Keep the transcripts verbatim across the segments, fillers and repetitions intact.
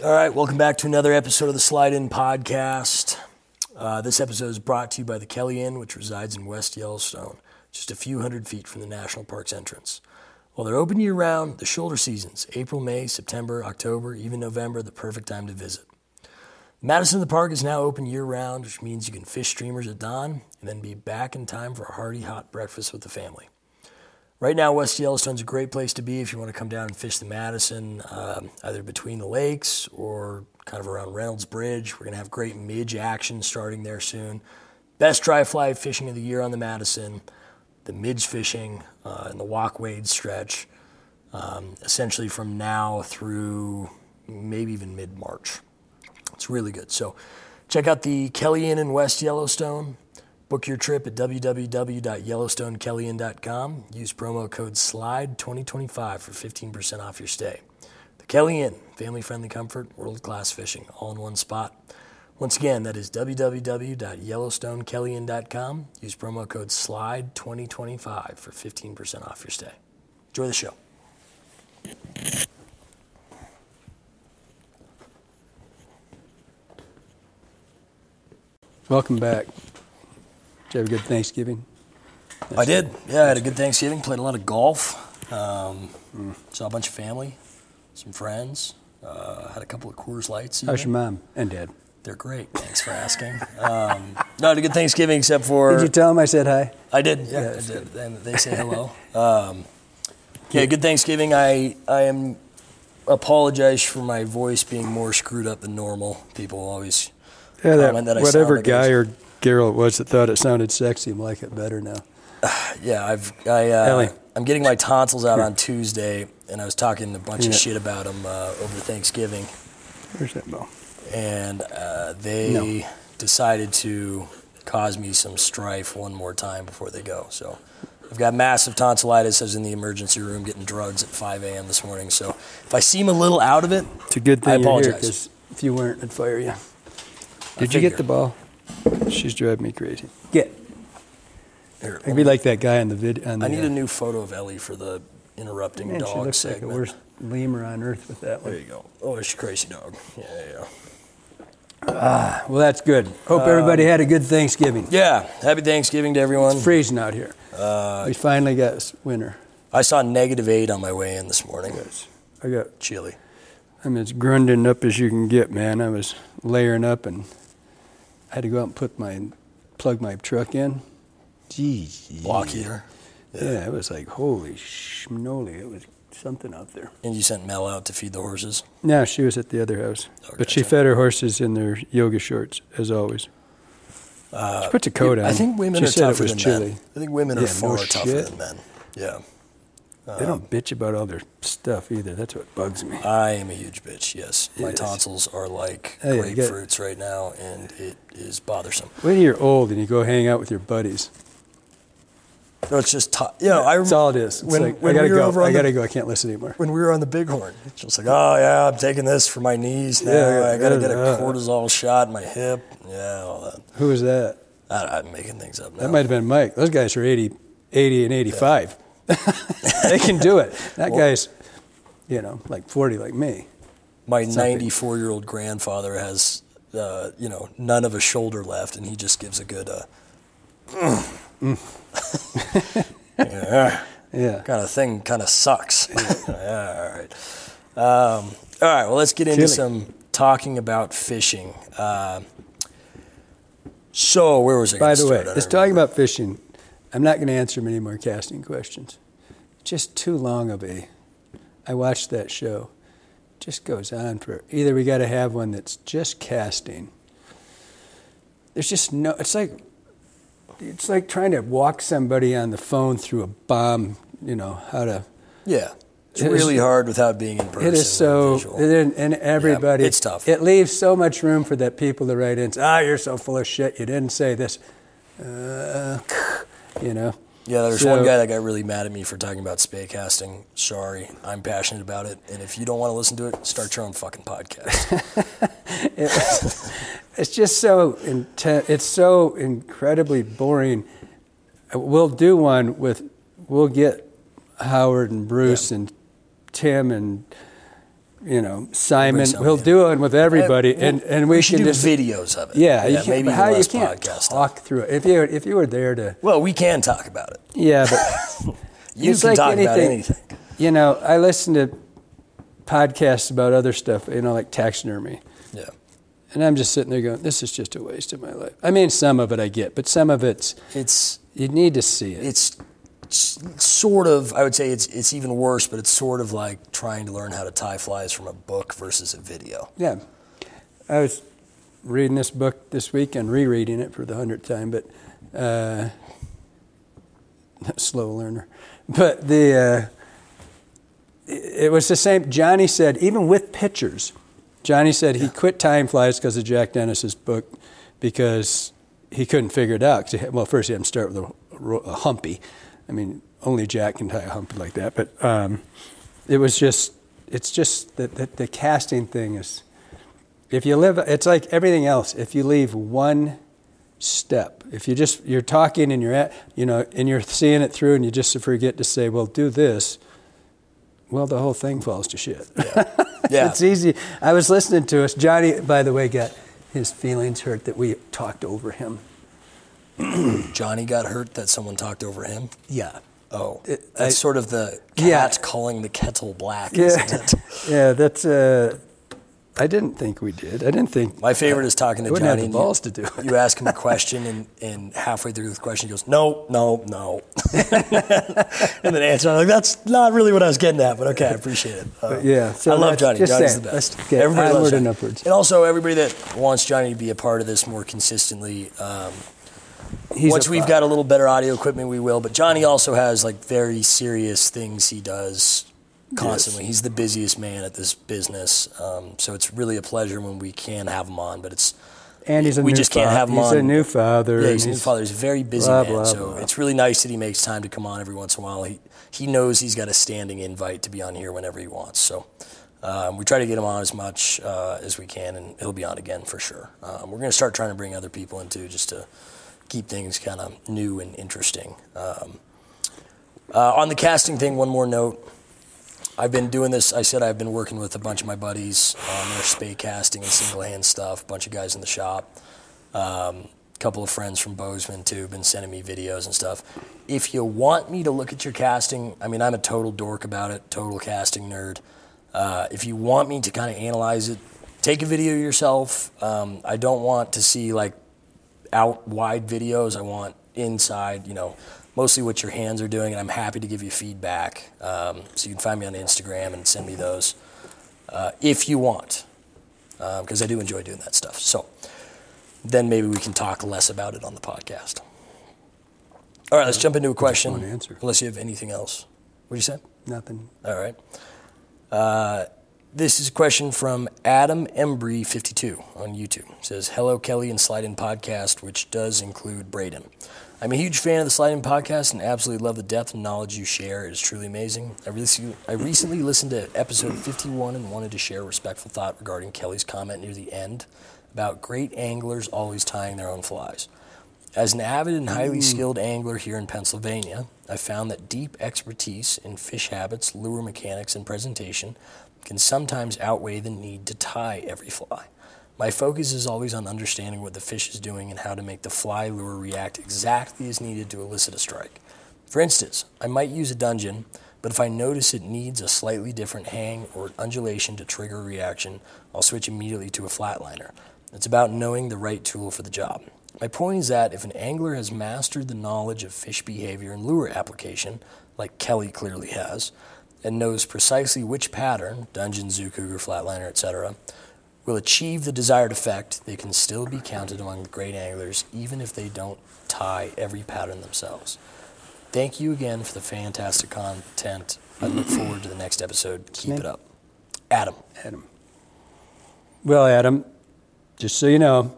All right, welcome back to another episode of the Slide In Podcast. Uh, this episode is brought to you by the Kelly Inn, which resides in West Yellowstone, just a few hundred feet from the National Park's entrance. While they're open year-round, the shoulder seasons, April, May, September, October, even November, the perfect time to visit. Madison the Park is now open year-round, which means you can fish streamers at dawn and then be back in time for a hearty hot breakfast with the family. Right now, West Yellowstone's a great place to be if you want to come down and fish the Madison, uh, either between the lakes or kind of around Reynolds Bridge. We're going to have great midge action starting there soon. Best dry fly fishing of the year on the Madison, the midge fishing uh, and the walk wade stretch, um, essentially from now through maybe even mid-March. It's really good. So check out the Kelly Inn in West Yellowstone. Book your trip at w w w dot yellowstone kelly inn dot com. Use promo code SLIDE twenty twenty-five for fifteen percent off your stay. The Kelly Inn, family-friendly comfort, world-class fishing, all in one spot. Once again, that is w w w dot yellowstone kelly inn dot com. Use promo code SLIDE twenty twenty-five for fifteen percent off your stay. Enjoy the show. Welcome back. Did you have a good Thanksgiving? That's I did. Yeah, I had a good Thanksgiving. Played a lot of golf. Um, mm. Saw a bunch of family, some friends. Uh, had a couple of Coors Lights. How's your mom and dad? They're great. Thanks for asking. um, no, I had a good Thanksgiving except for... Did you tell them I said hi? I did. Yeah, yeah I did. And they say hello. Um, yeah, good Thanksgiving. I I am apologize for my voice being more screwed up than normal. People always yeah, that, comment that I whatever sound guy or girl it was that thought it sounded sexy, I'm like it better now. Uh, yeah, I've I uh, I'm getting my tonsils out on Tuesday, and I was talking a bunch yeah. of shit about them uh, over Thanksgiving. Where's that ball? And uh, they no. decided to cause me some strife one more time before they go. So I've got massive tonsillitis. I was in the emergency room getting drugs at five a.m. this morning. So if I seem a little out of it, it's a good thing I you're here, apologize. Because if you weren't, I'd fire you. Did you get the ball? She's driving me crazy. Get. Here, I'd be like that guy on the video. I need uh, a new photo of Ellie for the interrupting man, dog she looks segment. Like the worst lemur on earth with that one. There you go. Oh, it's a crazy dog. Yeah, yeah. Ah, well, that's good. Hope um, everybody had a good Thanksgiving. Yeah, happy Thanksgiving to everyone. It's freezing out here. Uh, we finally got winter. I saw negative eight on my way in this morning. Yes. I got chilly. I'm as grunding up as you can get, man. I was layering up and I had to go out and put my plug my truck in. Jeez. Block heater. Yeah. yeah, it was like, holy schmoly. It was something out there. And you sent Mel out to feed the horses? No, she was at the other house. Oh, but gotcha. She fed her horses in their yoga shorts, as always. Uh, she puts a coat on. I think women she are said tougher it was than chilly. men. I think women yeah, are far no tougher shit. than men. Yeah. Um, they don't bitch about all their stuff either. That's what bugs me. I am a huge bitch, yes. My yes. tonsils are like oh, yeah, grapefruits right now, and it is bothersome. When you're old and you go hang out with your buddies. No, it's just, t- you know, I That's all it is. It's when, like, when I gotta we were go. over on I gotta the, go. I can't listen anymore. When we were on the Bighorn, it's just like, oh yeah, I'm taking this for my knees now. Yeah, I gotta yeah, get a uh, cortisol shot in my hip. Yeah, all that. Who was that? I, I'm making things up now. That might have been Mike. Those guys are eighty, eighty and eighty-five. Yeah. They can do it. That well, guy's, you know, like forty, like me. My ninety-four-year-old grandfather has, uh, you know, none of a shoulder left, and he just gives a good, uh, mm. yeah, yeah, kind of thing. Kind of sucks. Yeah. Yeah, all right. Um, all right. Well, let's get into Chilly. some talking about fishing. Uh, so, where was I? By the way, start? it's talking about fishing. I'm not going to answer many more casting questions. Just too long of a. I watched that show. It just goes on for either we got to have one that's just casting. There's just no. It's like. It's like trying to walk somebody on the phone through a bomb. You know how to. Yeah, it's it really is, hard without being in person. It is so, and, and everybody. Yeah, it's tough. It leaves so much room for that people to write in. Ah, you're so full of shit. You didn't say this. Uh, you know. Yeah, there's so, one guy that got really mad at me for talking about spay casting. Sorry, I'm passionate about it, and if you don't want to listen to it, start your own fucking podcast. it was, it's just so intense. It's so incredibly boring. We'll do one with. We'll get Howard and Bruce yeah. and Tim and you know, Simon. somebody We'll in. do it with everybody, Well, and and we, we should can do just videos of it. Yeah, you yeah can't, maybe but how even you less can't podcast talk stuff. through it. If you if you were there to Well, we can talk about it. yeah, but You it's can like talk anything, about anything. You know, I listen to podcasts about other stuff, you know, like taxidermy. Yeah. And I'm just sitting there going, this is just a waste of my life. I mean, some of it I get, but some of it's, It's you need to see it. it's sort of, I would say it's it's even worse, but it's sort of like trying to learn how to tie flies from a book versus a video. Yeah. I was reading this book this week and rereading it for the hundredth time, but uh, slow learner. But the uh, it was the same. Johnny said, even with pictures, Johnny said he quit tying flies because of Jack Dennis's book because he couldn't figure it out. Well, first he had to start with a, a humpy. I mean, only Jack can tie a humpy like that. But um, it was just, it's just that the, the casting thing is, if you live, it's like everything else. If you leave one step, if you just, you're talking and you're at, you know, and you're seeing it through and you just forget to say, well, do this, well, the whole thing falls to shit. Yeah. Yeah. It's easy. I was listening to us. Johnny, by the way, got his feelings hurt that we talked over him. Johnny got hurt that someone talked over him? Yeah. Oh, It- that's I- sort of the cat Yeah. calling the kettle black, Yeah. isn't it? Yeah, that's, uh, I didn't think we did. I didn't think. My favorite is talking to I wouldn't Johnny. have and the balls you, to do it. You ask him a question, and, and halfway through the question, he goes, no, no, no. And then answer, I'm like, that's not really what I was getting at, but okay, I appreciate it. Uh, But yeah, so I love that's- Johnny. just Johnny's saying, the best. let's get Everybody loves onward Johnny. and upwards. And also, everybody that wants Johnny to be a part of this more consistently, um, He's once a we've pro- got a little better audio equipment, we will. But Johnny also has like very serious things he does constantly. Yes. He's the busiest man at this business, um, so it's really a pleasure when we can have him on. But it's And he's a we new just can't fa- have him he's on. a new father. Yeah, and he's a new father. He's a very busy blah, man, blah, so blah. it's really nice that he makes time to come on every once in a while. He he knows he's got a standing invite to be on here whenever he wants. So um, we try to get him on as much uh, as we can, and he'll be on again for sure. Um, we're going to start trying to bring other people in too, just to keep things kind of new and interesting. Um, uh, on the casting thing, one more note. I've been doing this, I said I've been working with a bunch of my buddies on their spay casting and single hand stuff, a bunch of guys in the shop. Um, a couple of friends from Bozeman too have been sending me videos and stuff. If you want me to look at your casting, I mean, I'm a total dork about it, total casting nerd. Uh, if you want me to kind of analyze it, take a video yourself. Um, I don't want to see like out wide videos. I want inside, you know, mostly what your hands are doing, and I'm happy to give you feedback. Um, so you can find me on Instagram and send me those uh, if you want, because um, I do enjoy doing that stuff. So then maybe we can talk less about it on the podcast. All right, let's jump into a question. one answer. Unless you have anything else. What did you say? Nothing. All right. Uh, this is a question from Adam Embry fifty-two on YouTube. It says, hello, Kelly and Slide In Podcast, which does include Braden. I'm a huge fan of the Slide In Podcast and absolutely love the depth and knowledge you share. It is truly amazing. I, recently, I recently listened to episode fifty-one and wanted to share a respectful thought regarding Kelly's comment near the end about great anglers always tying their own flies. As an avid and highly skilled angler here in Pennsylvania, I found that deep expertise in fish habits, lure mechanics, and presentation can sometimes outweigh the need to tie every fly. My focus is always on understanding what the fish is doing and how to make the fly lure react exactly as needed to elicit a strike. For instance, I might use a dungeon, but if I notice it needs a slightly different hang or undulation to trigger a reaction, I'll switch immediately to a flatliner. It's about knowing the right tool for the job. My point is that if an angler has mastered the knowledge of fish behavior and lure application, like Kelly clearly has, and knows precisely which pattern, dungeon, zoo cougar, flatliner, et cetera, will achieve the desired effect, they can still be counted among the great anglers, even if they don't tie every pattern themselves. Thank you again for the fantastic content. I look forward to the next episode. Keep it up. Adam. Adam. Well, Adam, just so you know,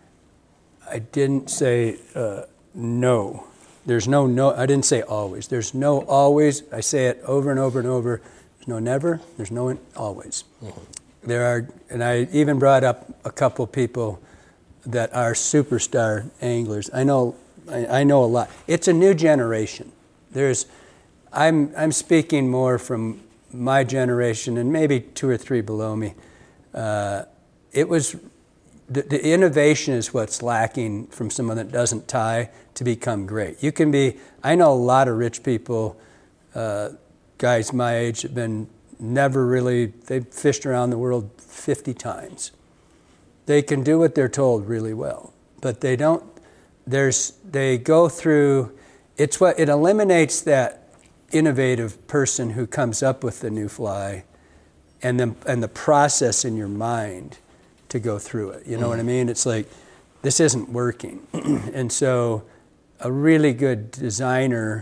I didn't say uh, no. There's no no. I didn't say always. There's no always. I say it over and over and over. There's no never. There's no always. Mm-hmm. There are, and I even brought up a couple people that are superstar anglers. I know, I, I know a lot. It's a new generation. There's, I'm I'm speaking more from my generation and maybe two or three below me, uh, it was the, the innovation is what's lacking from someone that doesn't tie to become great. You can be, I know a lot of rich people, uh, guys my age have been never really, they've fished around the world fifty times. They can do what they're told really well, but they don't, there's, they go through, it's what, it eliminates that innovative person who comes up with the new fly and then, and the process in your mind to go through it. You know mm. what I mean? It's like, this isn't working. And so a really good designer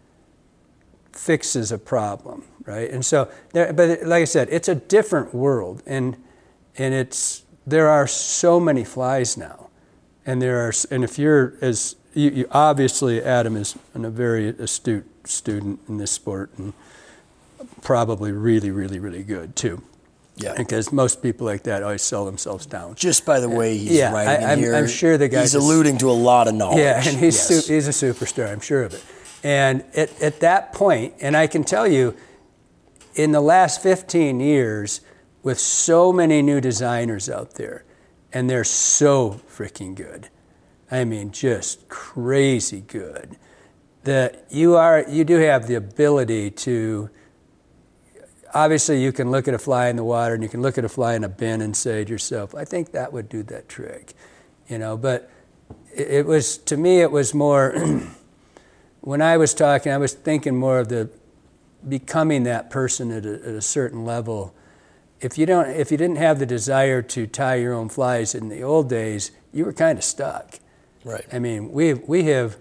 fixes a problem, right? And so, there, but like I said, it's a different world, and and it's there are so many flies now, and there are, and if you're as you, you obviously Adam is a very astute student in this sport, and probably really, really, really good too. Yeah, because most people like that always sell themselves down. Just by the way he's yeah, writing I, I'm, here, I'm sure the guy he's alluding to a lot of knowledge. Yeah, and he's yes. su- he's a superstar. I'm sure of it. And at, at that point, and I can tell you, in the last fifteen years, with so many new designers out there, and they're so freaking good. I mean, just crazy good. That you are, you do have the ability to. Obviously, you can look at a fly in the water, and you can look at a fly in a bin and say to yourself, "I think that would do that trick," you know. But it, it was, to me, it was more. When I was talking, I was thinking more of the becoming that person at a, at a certain level. If you don't, if you didn't have the desire to tie your own flies in the old days, you were kind of stuck. Right. I mean, we we have,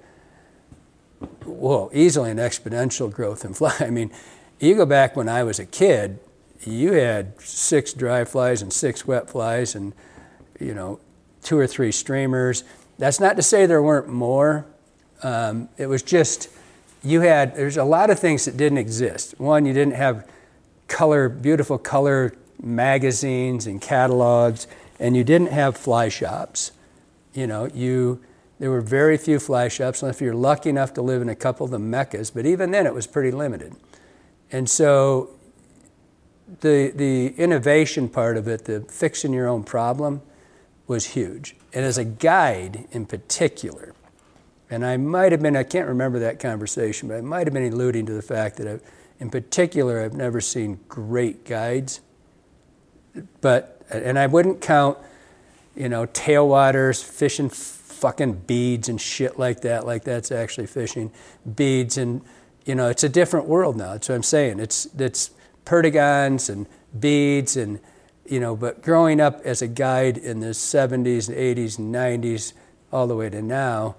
whoa, easily an exponential growth in fly. I mean, you go back when I was a kid, you had six dry flies and six wet flies, and you know, two or three streamers. That's not to say there weren't more. Um, it was just, you had, there's a lot of things that didn't exist. One, you didn't have color, beautiful color magazines and catalogs, and you didn't have fly shops. You know, you, there were very few fly shops, unless you're lucky enough to live in a couple of the meccas, but even then it was pretty limited. And so the, the innovation part of it, the fixing your own problem, was huge. And as a guide in particular, and I might have been, I can't remember that conversation, but I might have been alluding to the fact that I've, in particular, I've never seen great guides. But, and I wouldn't count, you know, tailwaters, fishing fucking beads and shit like that, like that's actually fishing. Beads and, you know, it's a different world now. That's what I'm saying. It's, it's perdigons and beads and, you know, but growing up as a guide in the seventies and eighties and nineties, all the way to now,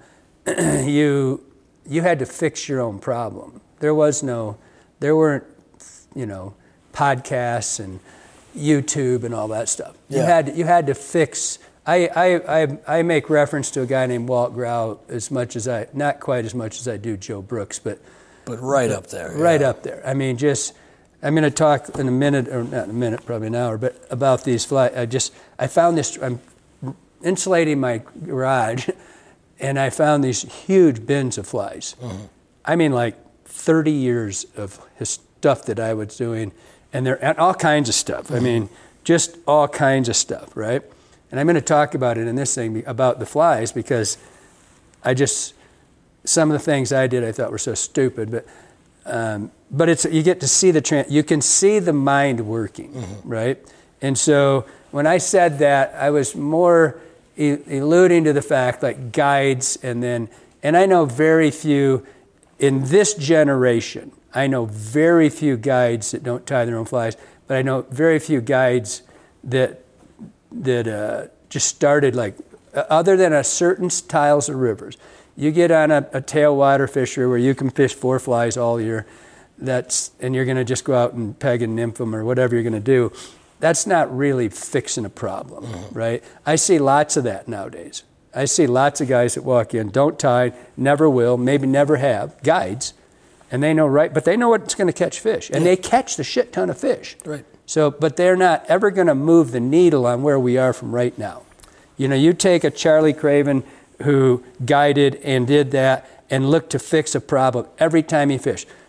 you you had to fix your own problem. There was no, there weren't, you know, podcasts and YouTube and all that stuff. Yeah. You had you had to fix. I, I I I make reference to a guy named Walt Grau as much as I, not quite as much as I do Joe Brooks, but but right up there, right yeah. up there. I mean, just I'm going to talk in a minute, or not in a minute, probably an hour, but about these fly. I just I found this. I'm insulating my garage. And I found these huge bins of flies. Mm-hmm. I mean, like thirty years of his stuff that I was doing, and they're and all kinds of stuff. Mm-hmm. I mean, just all kinds of stuff, right? And I'm going to talk about it in this thing about the flies because I just some of the things I did I thought were so stupid, but um, but it's you get to see the tra- you can see the mind working, mm-hmm. right? And so when I said that, I was more alluding to the fact like guides and then, and I know very few in this generation, I know very few guides that don't tie their own flies, but I know very few guides that that uh, just started like, other than a certain styles of rivers. You get on a, a tailwater fishery where you can fish four flies all year, that's, and you're gonna just go out and peg and nymph them or whatever you're gonna do. That's not really fixing a problem, mm-hmm. right? I see lots of that nowadays. I see lots of guys that walk in, don't tie, never will, maybe never have, guides, and they know right, but they know what's going to catch fish, and yeah. they catch the shit ton of fish. Right. So, but they're not ever going to move the needle on where we are from right now. You know, you take a Charlie Craven who guided and did that and looked to fix a problem every time he fished.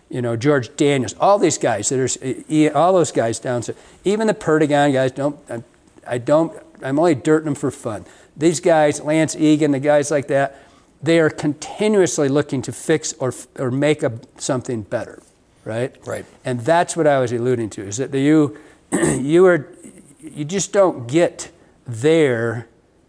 you know, George Daniels, all these guys that are, all those guys down there, even the Perdigon guys, don't, I, I don't, I'm only dirting them for fun. These guys, Lance Egan, the guys like that, they are continuously looking to fix or or make a, something better, right? Right. And that's what I was alluding to, is that the, you, you are, you just don't get there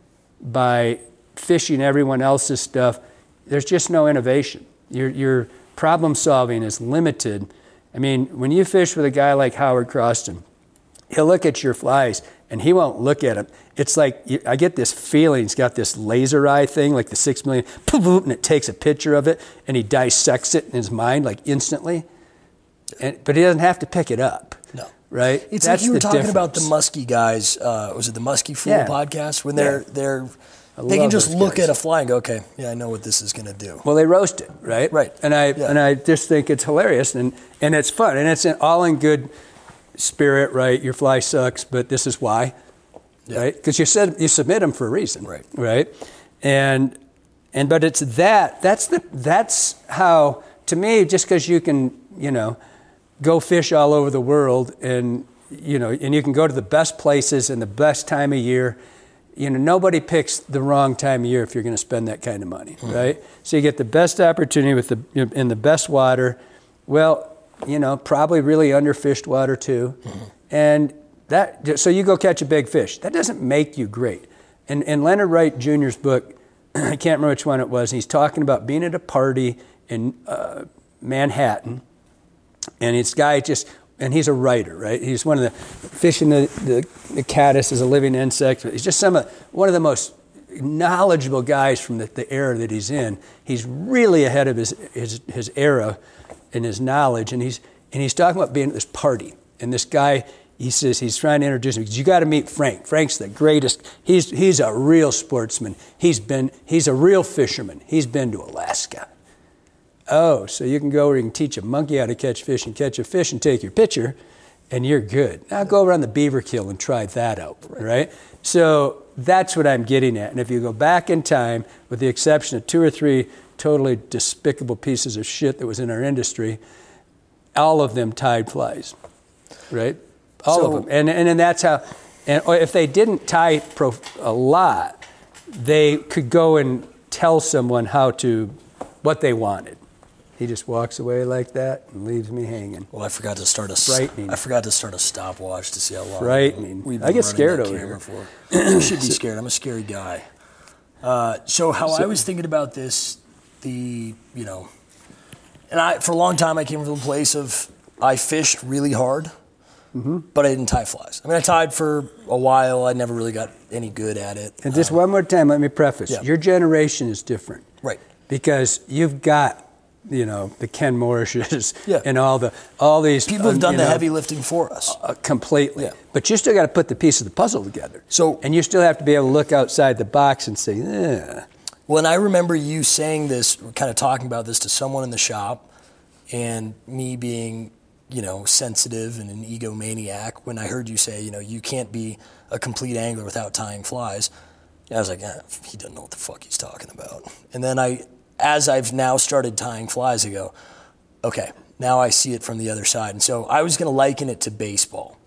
by fishing everyone else's stuff. There's just no innovation. Your your problem solving is limited. I mean, when you fish with a guy like Howard Croston, he'll look at your flies and he won't look at them. It's like, I get this feeling, he's got this laser eye thing, like the six million, and it takes a picture of it and he dissects it in his mind like instantly. And, but he doesn't have to pick it up. No. Right? It's That's like you were the talking difference. about the musky guys. Uh, was it the Musky Fool Yeah. podcast? When they're Yeah. they're I they can love just those look guys. at a fly and go, okay, yeah, I know what this is going to do. Well, they roast it, right? Right. And I Yeah. and I just think it's hilarious and, and it's fun and it's in, all in good spirit, right? Your fly sucks, but this is why, Yeah. right? Because you said you submit them for a reason, Right. Right. And and but it's that that's the that's how, to me, just because you can, you know, go fish all over the world and you know and you can go to the best places and the best time of year. You know, nobody picks the wrong time of year if you're going to spend that kind of money, mm-hmm. right? So you get the best opportunity with the in the best water. Well, you know, probably really underfished water too, mm-hmm. and that. So you go catch a big fish. That doesn't make you great. And in Leonard Wright Junior's book, I can't remember which one it was. He's talking about being at a party in uh, Manhattan, and this guy just. And he's a writer, right? He's one of the fishing the, the, the caddis is a living insect. He's just some of one of the most knowledgeable guys from the, the era that he's in. He's really ahead of his, his his era in his knowledge, and he's and he's talking about being at this party. And this guy, he says he's trying to introduce him because you got to meet Frank. Frank's the greatest. He's he's a real sportsman. He's been he's a real fisherman. He's been to Alaska. Oh, so you can go where you can teach a monkey how to catch fish and catch a fish and take your picture, and you're good. Now go around the beaver kill and try that out, right? So that's what I'm getting at. And if you go back in time, with the exception of two or three totally despicable pieces of shit that was in our industry, all of them tied flies, right? All So- of them. And, and and that's how, and if they didn't tie pro, a lot, they could go and tell someone how to, what they wanted. He just walks away like that and leaves me hanging. Well, I forgot to start a Frightening. I forgot to start a stopwatch to see how long Frightening. we've I been get running scared that over camera here. for. You should be scared. I'm a scary guy. Uh, so how I was thinking about this, the you know, and I for a long time I came from a place of I fished really hard, Mm-hmm. but I didn't tie flies. I mean, I tied for a while. I never really got any good at it. And just Uh, one more time, let me preface. yeah. Your generation is different. Right. Because you've got, you know, the Ken Morrishes Yeah. and all the all these People have um, done you the know, heavy lifting for us. uh, completely. Yeah. But you still got to put the piece of the puzzle together. So- and you still have to be able to look outside the box and say, eh. Well, and I remember you saying this, kind of talking about this to someone in the shop, and me being, you know, sensitive and an egomaniac when I heard you say, you know, you can't be a complete angler without tying flies. I was like, eh, he doesn't know what the fuck he's talking about. And then I, as I've now started tying flies, I go, okay, now I see it from the other side. And so I was going to liken it to baseball.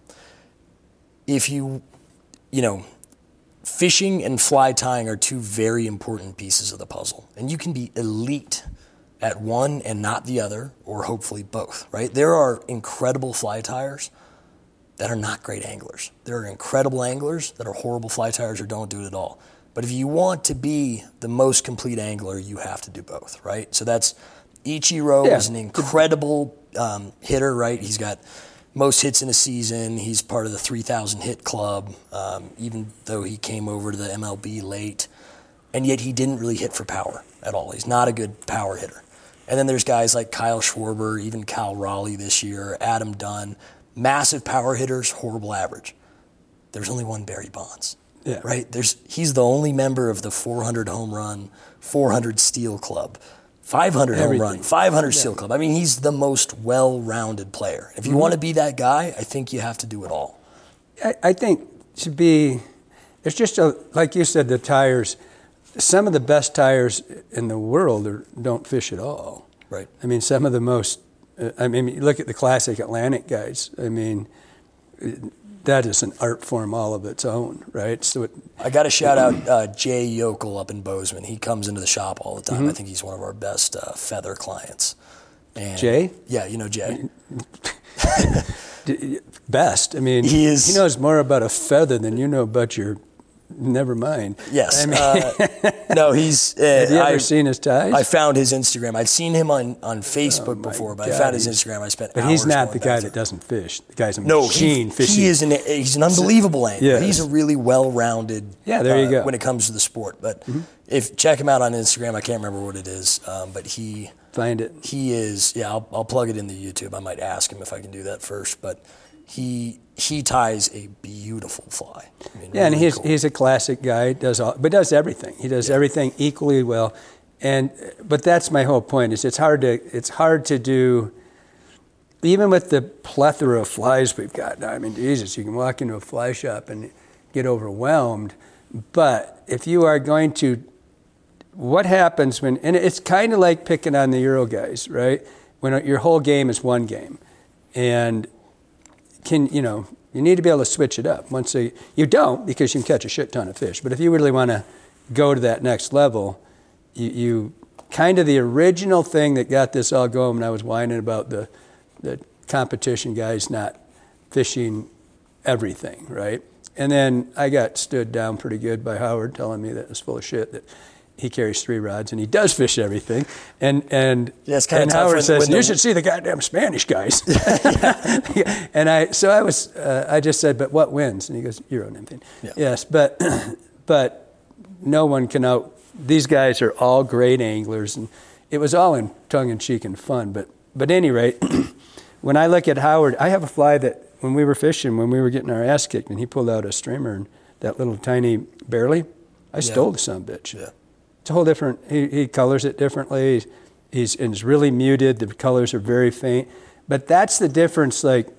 If you, you know, fishing and fly tying are two very important pieces of the puzzle. And you can be elite at one and not the other, or hopefully both, right? There are incredible fly tyers that are not great anglers. There are incredible anglers that are horrible fly tyers or don't do it at all. But if you want to be the most complete angler, you have to do both, right? So that's Ichiro Yeah. is an incredible um, hitter, right? He's got most hits in a season. He's part of the three thousand hit club, um, even though he came over to the M L B late. And yet he didn't really hit for power at all. He's not a good power hitter. And then there's guys like Kyle Schwarber, even Cal Raleigh this year, Adam Dunn, massive power hitters, horrible average. There's only one Barry Bonds, Yeah. right? There's He's the only member of the four hundred home run, four hundred steal club, five hundred Everything. home run, five hundred steal club. I mean, he's the most well-rounded player. If you Mm-hmm. want to be that guy, I think you have to do it all. I, I think to be, there's just a, like you said, the tires, some of the best tires in the world are, don't fish at all. Right. I mean, some of the most Uh, I mean, you look at the classic Atlantic guys. I mean, that is an art form all of its own, right? So it, I got to shout out uh, Jay Yokel up in Bozeman. He comes into the shop all the time. Mm-hmm. I think he's one of our best uh, feather clients. And Jay? Yeah, you know Jay. Best. I mean, he is. He knows more about a feather than you know about your. Never mind. Yes. I mean, uh, no, he's. Uh, have you ever I, seen his ties? I found his Instagram. I'd seen him on, on Facebook Oh, my before, but God, I found his he's- Instagram. I spent But hours he's not going the back guy through. that doesn't fish. The guy's a No, machine he, fishing. he is an he's an unbelievable angler. Yes. He's a really well-rounded. Yeah, there you uh, go. When it comes to the sport, but if check him out on Instagram, I can't remember what it is, um, but he Find it. he is. Yeah, I'll, I'll plug it in the YouTube. I might ask him if I can do that first, but he he ties a beautiful fly. I mean, Yeah, and really he's cool. he's a classic guy. Does all, but does everything. He does Yeah. everything equally well. And but that's my whole point. Is it's hard to it's hard to do. Even with the plethora of flies we've got now, I mean, Jesus, you can walk into a fly shop and get overwhelmed. But if you are going to, what happens when, and it's kind of like picking on the Euro guys, right? When your whole game is one game. And can, you know, you need to be able to switch it up. Once a, you don't, because you can catch a shit ton of fish. But if you really want to go to that next level, you, you kind of the original thing that got this all going when I was whining about the, the competition guys not fishing everything, right? And then I got stood down pretty good by Howard telling me that it was full of shit, that he carries three rods and he does fish everything. And and, Yeah, it's kinda and tough Howard when- says, when you the- should see the goddamn Spanish guys. And I so I was uh, I just said, but what wins? And he goes, Euro nymphing. Yeah. Yes, but but no one can out. These guys are all great anglers, and it was all in tongue in cheek and fun. But but at any rate, when I look at Howard, I have a fly that when we were fishing, when we were getting our ass kicked, and he pulled out a streamer and that little tiny barely, I stole the son of a bitch. Yeah. It's a whole different. He, he colors it differently. He's, he's and it's really muted. The colors are very faint. But that's the difference. Like,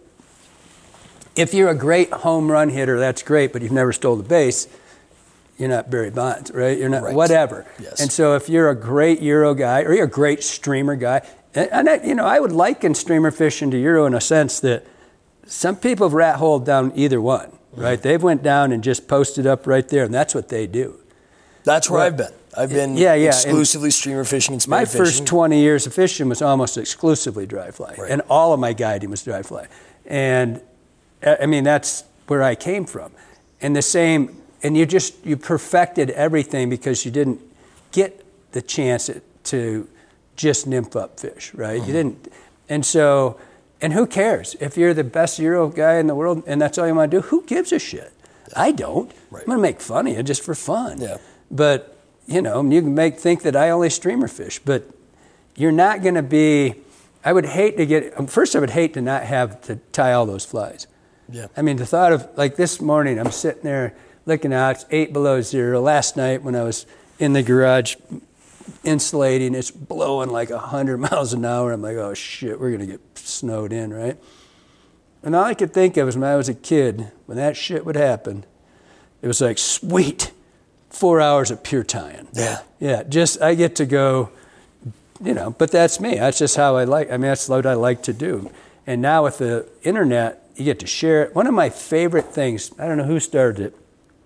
if you're a great home run hitter, that's great. But you've never stole the base, you're not Barry Bonds, right? You're not Right. whatever. Yes. And so if you're a great Euro guy or you're a great streamer guy, and, and I, you know, I would liken streamer fishing to Euro in a sense that some people have rat holed down either one, right? Mm-hmm. They've went down and just posted up right there, and that's what they do. That's where Right. I've been. I've been Yeah, yeah, and exclusively streamer fishing and My spear fishing. first twenty years of fishing was almost exclusively dry fly, Right. and all of my guiding was dry fly. And uh, I mean, that's where I came from. And the same, and you just, you perfected everything because you didn't get the chance to just nymph up fish, right? Mm-hmm. You didn't. And so, and who cares? If you're the best Euro guy in the world and that's all you want to do, who gives a shit? I don't. Right. I'm going to make fun of you just for fun. Yeah. But, you know, you can make think that I only streamer fish, but you're not going to be, I would hate to get, first I would hate to not have to tie all those flies. Yeah. I mean, the thought of, like this morning, I'm sitting there looking out, it's eight below zero. Last night when I was in the garage insulating, it's blowing like one hundred miles an hour. I'm like, oh shit, we're going to get snowed in, right? And all I could think of is when I was a kid, when that shit would happen, it was like, sweet, four hours of pure tying. Yeah. Yeah, just, I get to go, you know, but that's me. That's just how I like, I mean, that's what I like to do. And now with the internet, you get to share it. One of my favorite things, I don't know who started it,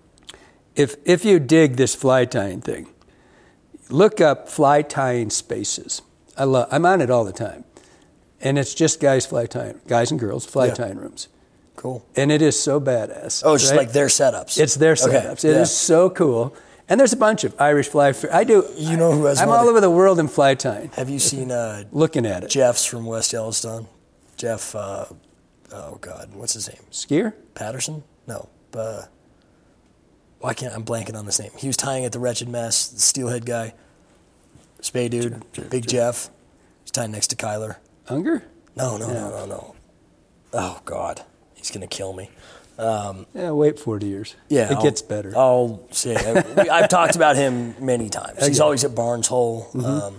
if if you dig this fly tying thing, look up fly tying spaces. I love, I'm on it all the time. And it's just guys fly tying, guys and girls fly Yeah. tying rooms. Cool. And it is so badass. Oh, it's just right? like their setups. It's their Okay, setups. It is yeah. so cool. And there's a bunch of Irish fly. I do. You know who has I'm one all of over the world in fly tying, Have you seen uh, looking at it. Jeff's from West Yellowstone? Jeff, uh, oh God, what's his name? Skier? Patterson? No. Uh, why can't I'm blanking on his name? He was tying at the Wretched Mess, the steelhead guy. Spay dude, Jeff, Big Jeff. He's tying next to Kyler. Unger? No, no, Yeah. no, no, no. Oh God, he's gonna kill me. Um, Yeah, wait forty years. yeah, It I'll- gets better. I'll say we- I've talked about him many times. He's Okay. always at Barnes Hole. Mm-hmm. Um,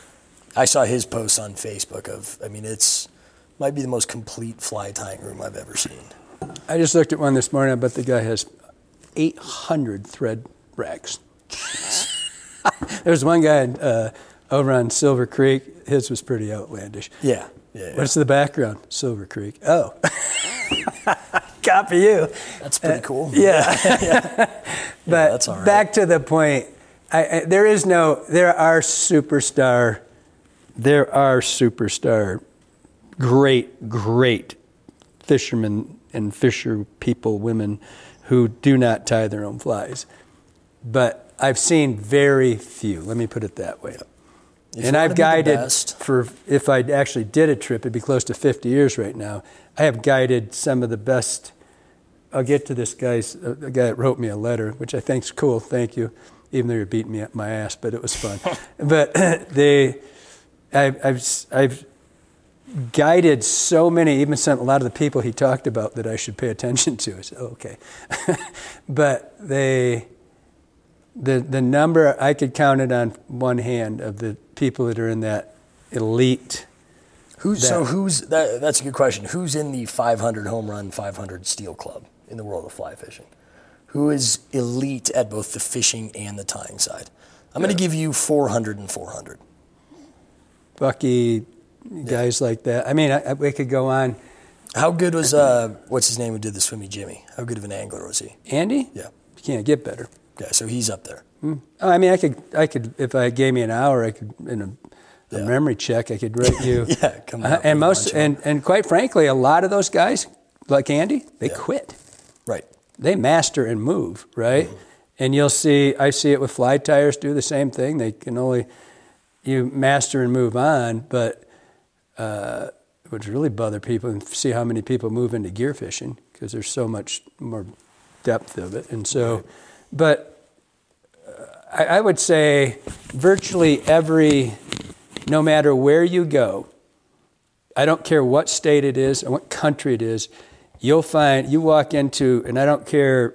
I saw his posts on Facebook of. I mean, it's might be the most complete fly tying room I've ever seen. I just looked at one this morning. I bet the guy has eight hundred thread racks. There's one guy in uh, over on Silver Creek, his was pretty outlandish. Yeah. yeah, yeah. What's the background? Silver Creek. Oh. Copy you. That's pretty cool. Yeah. yeah. But yeah, that's all right. Back to the point, I, I, there is no, there are superstar, there are superstar, great, great fishermen and fisher people, women who do not tie their own flies. But I've seen very few, let me put it that way. If and I've guided for, if I actually did a trip, it'd be close to fifty years right now. I have guided some of the best. I'll get to this guy's, uh, the guy that wrote me a letter, which I think's cool, thank you, even though you're beating me up my ass, but it was fun. But they, I've, I've, I've guided so many, even some, a lot of the people he talked about that I should pay attention to. I said, oh, okay. But they, the the number, I could count it on one hand of the people that are in that elite. Who's, so who's, that, that's a good question. Who's in the five hundred home run, five hundred steal club in the world of fly fishing? Who is elite at both the fishing and the tying side? I'm going to give you four hundred and four hundred. Bucky, guys yeah. like that. I mean, I, I, we could go on. How good was, uh, what's his name who did the Swimmy Jimmy? How good of an angler was he? Andy? Yeah. You can't get better. Yeah, so he's up there. Hmm. Oh, I mean, I could, I could, if I gave me an hour, I could, in a, a yeah. memory check, I could write you. yeah, come on. Uh, and most, and, and quite frankly, a lot of those guys, like Andy, they yeah. quit. Right. They master and move, right? Mm-hmm. And you'll see, I see it with fly tyers do the same thing. They can only, you master and move on, but uh, it would really bother people and see how many people move into gear fishing because there's so much more depth of it. And so, right. but uh, I, I would say virtually every, no matter where you go, I don't care what state it is or what country it is, you'll find, you walk into, and I don't care,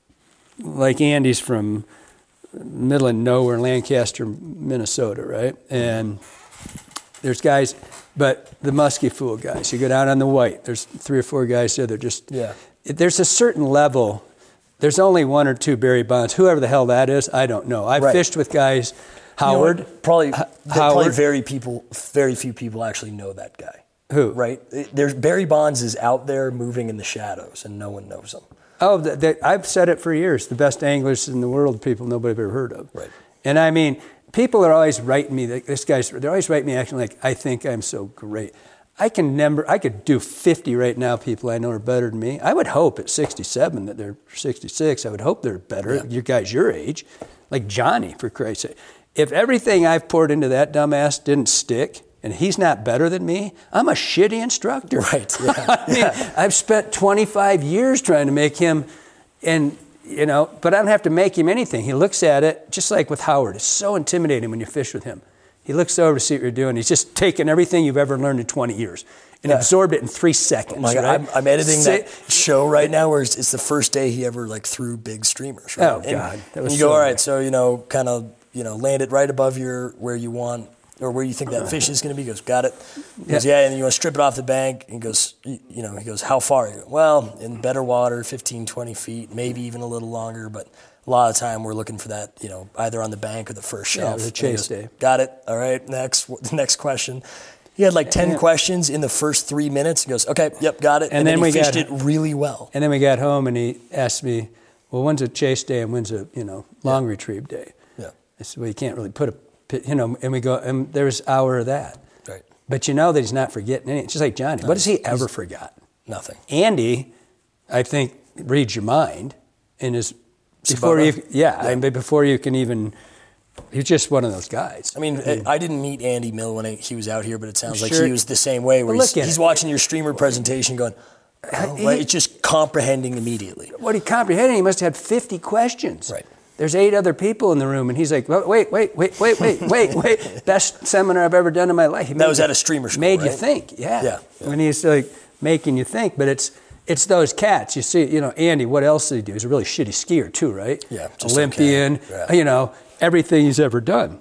like Andy's from middle of nowhere, Lancaster, Minnesota, right? And there's guys, but the musky fool guys, you go down on the white, there's three or four guys there, they're just, yeah. there's a certain level, there's only one or two Barry Bonds, whoever the hell that is, I don't know. I've right. fished with guys, Howard. You know, probably, H- probably Howard. very people, very few people actually know that guy. Who? Right? There's Barry Bonds is out there moving in the shadows, and no one knows him. Oh, the, the, I've said it for years. The best anglers in the world, people nobody's ever heard of. Right. And I mean, people are always writing me. This guy's. They're always writing me acting like I think I'm so great. I can number. I could do fifty right now. People I know are better than me. I would hope at sixty-seven that they're sixty-six. I would hope they're better. Yeah. You guys your age, like Johnny, for Christ's sake. If everything I've poured into that dumbass didn't stick, and he's not better than me, I'm a shitty instructor. Right. Yeah. I mean, yeah. I've spent twenty-five years trying to make him, and you know, but I don't have to make him anything. He looks at it, just like with Howard. It's so intimidating when you fish with him. He looks over to see what you're doing. He's just taken everything you've ever learned in twenty years and yeah. absorbed it in three seconds. Oh my God, right? I'm, I'm editing Say, that show right now where it's, it's the first day he ever like threw big streamers. Right? Oh, and, God. That was and you so go, all right, nice. so, you know, kind of, you know, land it right above your, where you want, or where you think that fish is going to be. He goes, got it. He goes, yeah, and then you want to strip it off the bank. And he goes, you, you know, he goes, how far? You go, well, in better water, fifteen, twenty feet, maybe even a little longer, but a lot of the time we're looking for that, you know, either on the bank or the first Yeah, shelf. it was a chase day. Got it. All right, next next question. He had like ten and, questions in the first three minutes. He goes, okay, yep, got it. And, and then, then he we fished got, it really well. And then we got home and he asked me, well, when's a chase day and when's a, you know, long yeah. retrieve day? Yeah. I said, well, you can't really put a, you know, and we go, and there's an hour of that. Right. But you know that he's not forgetting anything. It's just like Johnny. No, what has he ever forgot? Nothing. Andy, I think, reads your mind and is, before you, yeah, yeah. I mean, before you can even, he's just one of those guys. I mean, I, mean, I didn't meet Andy Mill when I, he was out here, but it sounds sure. like he was the same way, where well, he's, he's watching your streamer presentation going, oh, he, it's just comprehending immediately. What he comprehended, he must have had fifty questions. Right. There's eight other people in the room, and he's like, well, wait, wait, wait, wait, wait, wait, wait. Best seminar I've ever done in my life. He that was you, at a streamer school, Made right? you think, yeah. Yeah, yeah. When he's like making you think, but it's it's those cats. You see, you know, Andy, what else did he do? He's a really shitty skier too, right? Yeah. Just Olympian, okay. yeah. you know, everything he's ever done.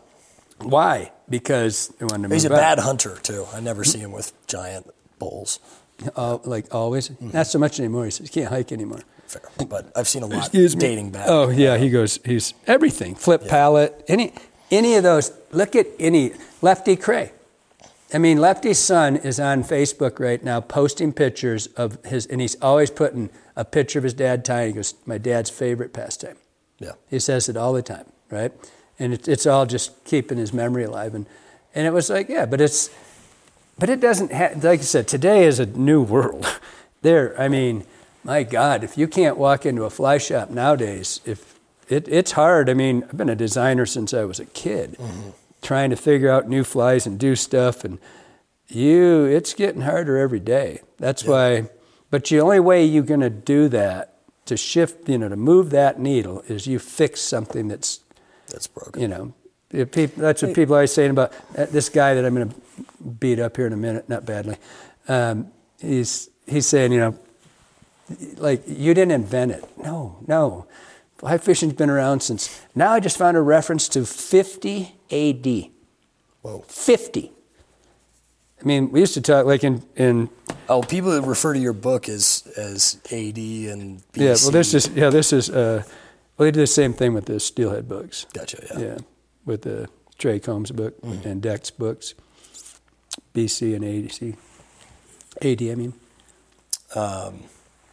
Why? Because they wanted to he's a move bad out. hunter too. I never see him with giant bulls. Uh, like always? Mm-hmm. Not so much anymore. He says he can't hike anymore. Fair. But I've seen a lot Excuse dating me. back. Oh, yeah, he goes, he's everything. Flip yeah. pallet. Any, any of those, look at any, Lefty Kreh. I mean, Lefty's son is on Facebook right now posting pictures of his, and he's always putting a picture of his dad tying. He goes, my dad's favorite pastime. Yeah. He says it all the time, right? And it, it's all just keeping his memory alive. And, and it was like, yeah, but it's, but it doesn't have, like I said, today is a new world. There, I mean, my God, if you can't walk into a fly shop nowadays, if it, it's hard. I mean, I've been a designer since I was a kid, mm-hmm. trying to figure out new flies and do stuff, and you, it's getting harder every day. That's yeah. why, but the only way you're going to do that, to shift, you know, to move that needle, is you fix something that's, that's broken. You know, people, that's what people are always saying about this guy that I'm going to beat up here in a minute, not badly. Um, he's he's saying, you know, like, you didn't invent it. No, no. Fly fishing's been around since, now I just found a reference to fifty A D. Whoa. fifty. I mean, we used to talk like in... in oh, people that refer to your book as as A D and B C. Yeah, well, this is, yeah, this is, uh, well, they do the same thing with the Steelhead books. Gotcha, yeah. Yeah, with the Trey Combs book mm-hmm. and Deck's books. B C and A D. A D, I mean. Um,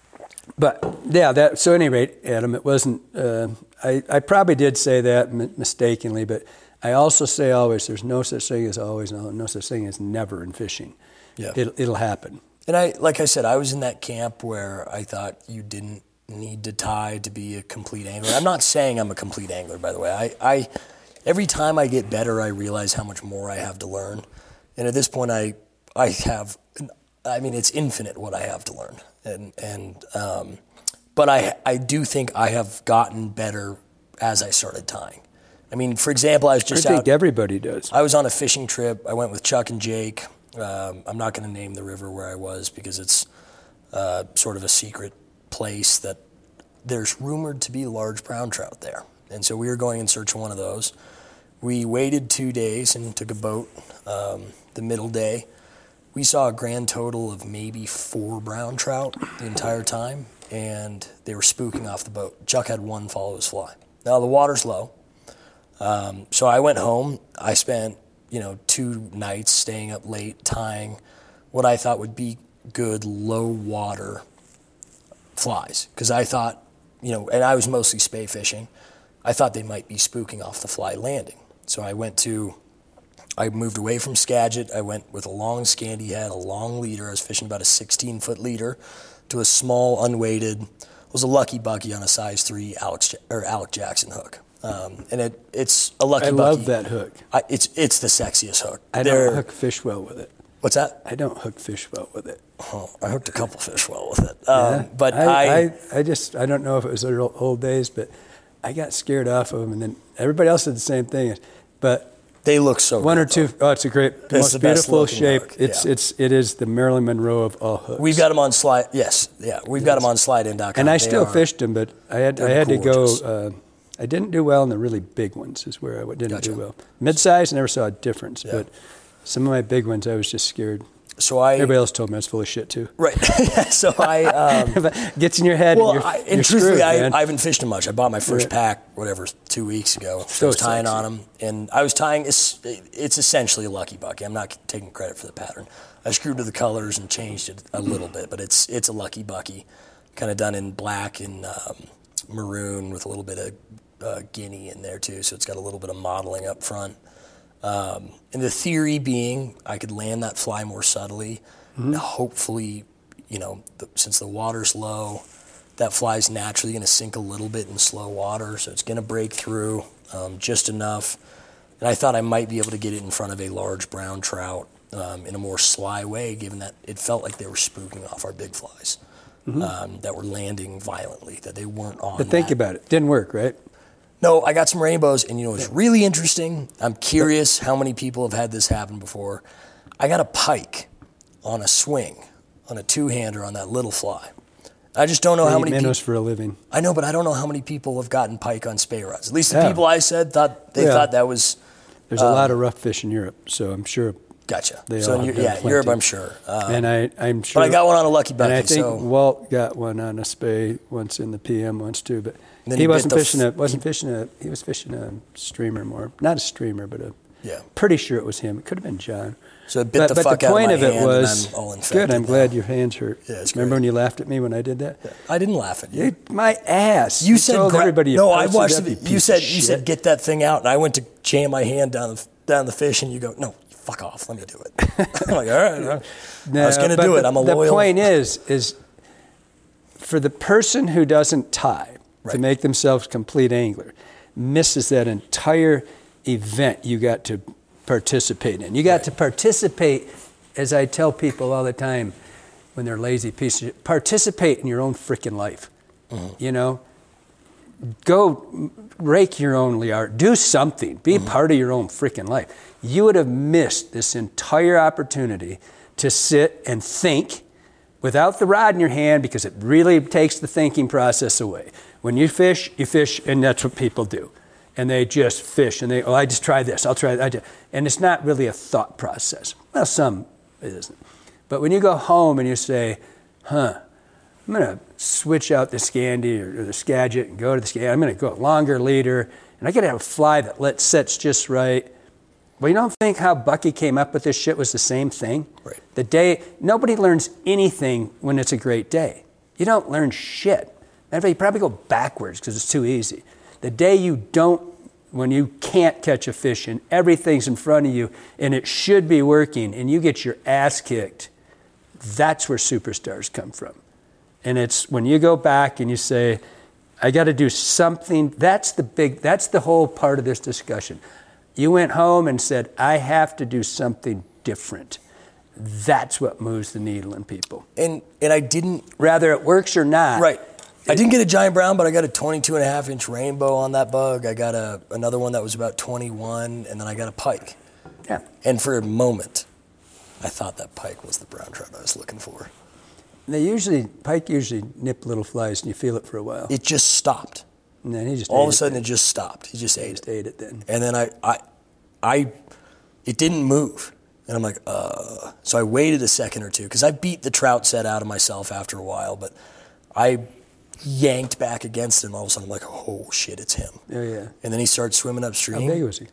but, yeah, that. So, at any rate, Adam, it wasn't, uh, I, I probably did say that m- mistakenly, but I also say always, there's no such thing as always, no, no such thing as never in fishing. Yeah. It'll, it'll happen. And I, like I said, I was in that camp where I thought you didn't need to tie to be a complete angler. I'm not saying I'm a complete angler, by the way. I, I every time I get better, I realize how much more I have to learn. And at this point, I I have, I mean, it's infinite what I have to learn. And and um, but I I do think I have gotten better as I started tying. I mean, for example, I was just I think out, everybody does. I was on a fishing trip. I went with Chuck and Jake. Um, I'm not going to name the river where I was because it's uh, sort of a secret place that there's rumored to be large brown trout there. And so we were going in search of one of those. We waited two days and took a boat um, the middle day. We saw a grand total of maybe four brown trout the entire time, and they were spooking off the boat. Chuck had one follow his fly. Now, the water's low. Um, so I went home. I spent, you know, two nights staying up late tying what I thought would be good low water flies. Because I thought, you know, and I was mostly spay fishing, I thought they might be spooking off the fly landing. So I went to, I moved away from Skagit. I went with a long Scandi head, a long leader. I was fishing about a sixteen-foot leader to a small, unweighted, was a Lucky Bucky on a size three Alex or Alec Jackson hook. Um, and it it's a Lucky I Bucky. I love that hook. I, it's it's the sexiest hook. I They're, don't hook fish well with it. What's that? I don't hook fish well with it. Oh, I hooked a couple fish well with it. Um, yeah, but I, I, I, I just, I don't know if it was their old days, but I got scared off of them. And then everybody else did the same thing. But they look so one good, or two, though. oh, it's a great, It's most the best beautiful looking shape. hook, It's, yeah. it's, it is the Marilyn Monroe of all hooks. We've got them on slide. Yes, yeah, we've got them on slide in dot com. And I They still are, fished them, but I had, I had gorgeous. to go, uh, I didn't do well in the really big ones is where I didn't Gotcha. do well. Mid-size, I never saw a difference, Yeah. but some of my big ones, I was just scared. So I Everybody else told me I was full of shit too. right. So I um, gets in your head. well, and you're, I, and you're truthfully, screwed, I, man. I haven't fished them much. I bought my first Right. pack, whatever, two weeks ago. So So I was tying sexy. on them, and I was tying. It's, it's essentially a Lucky Bucky. I'm not taking credit for the pattern. I screwed to the colors and changed it a little bit, but it's it's a Lucky Bucky, kind of done in black and um, maroon with a little bit of uh, guinea in there too. So it's got a little bit of modeling up front. Um, and the theory being, I could land that fly more subtly. Mm-hmm. Hopefully, you know, the, since the water's low, that fly's naturally going to sink a little bit in slow water, so it's going to break through um, just enough. And I thought I might be able to get it in front of a large brown trout um, in a more sly way, given that it felt like they were spooking off our big flies mm-hmm. um, that were landing violently, that they weren't on. But think that. about it. Didn't work, right? No, I got some rainbows, and you know, it's really interesting. I'm curious how many people have had this happen before. I got a pike on a swing, on a two-hander on that little fly. I just don't know They how eat many minnows people. for a living. I know, but I don't know how many people have gotten pike on spay rods. At least the Yeah. people I said thought they Yeah. thought that was. There's a lot of rough fish in Europe, so I'm sure Gotcha. They so all you, have yeah, plenty. Europe, I'm sure. Um, and I, I'm sure. But I got one on a lucky bucket. And I think so. Walt got one on a spay once in the P M once too, but Then he he wasn't bit the fishing f- a wasn't fishing a he was fishing a streamer more, not a streamer, but a. Yeah. Pretty sure it was him. It could have been John. So it bit but the but fuck the out point of my of it hand was and I'm all infected good. I'm now. glad your hands hurt. Yeah, it's Remember great. when you laughed at me when I did that? I didn't laugh at you. You, my ass. You, said told gra- everybody. You no. I posted watched up, the. you You piece said of you shit. said get that thing out, and I went to jam my hand down the down the fish, and you go, no, fuck off, let me do it. I'm like, all right, all right. No, I was going to but do the, it. I'm a the loyal. The point is, is for the person who doesn't tie Right. to make themselves a complete angler, misses that entire event you got to participate in. You got Right. to participate, as I tell people all the time when they're lazy pieces, of shit, participate in your own freaking life. Mm-hmm. You know, go rake your own yard, do something, be Mm-hmm. part of your own freaking life. You would have missed this entire opportunity to sit and think without the rod in your hand, because it really takes the thinking process away. When you fish, you fish, and that's what people do. And they just fish, and they, oh, I just try this, I'll try that. And it's not really a thought process. Well, some it isn't. But when you go home and you say, huh, I'm going to switch out the Scandi or, or the Skagit and go to the Scandi. I'm going to go a longer leader, and I got to have a fly that let sets just right. Well, you don't think how Bucky came up with this shit was the same thing? Right. The day, nobody learns anything when it's a great day. You don't learn shit. Matter of fact, you probably go backwards because it's too easy. The day you don't, when you can't catch a fish and everything's in front of you and it should be working and you get your ass kicked, that's where superstars come from. And it's when you go back and you say, I got to do something, that's the big, that's the whole part of this discussion. You went home and said, I have to do something different. That's what moves the needle in people. And and I didn't. Whether it works or not. Right. I didn't get a giant brown, but I got a twenty-two and a half inch rainbow on that bug. I got a another one that was about twenty-one, and then I got a pike. Yeah. And for a moment, I thought that pike was the brown trout I was looking for. They usually, pike usually nip little flies and you feel it for a while. It just stopped. And then he just All ate of a it sudden, then. it just stopped. He just He ate just it. ate it then. And then I, I, I, it didn't move. And I'm like, uh. So I waited a second or two because I beat the trout set out of myself after a while, but I yanked back against him. All of a sudden, I'm like, oh shit, it's him. Oh, yeah. And then he starts swimming How upstream. big was he?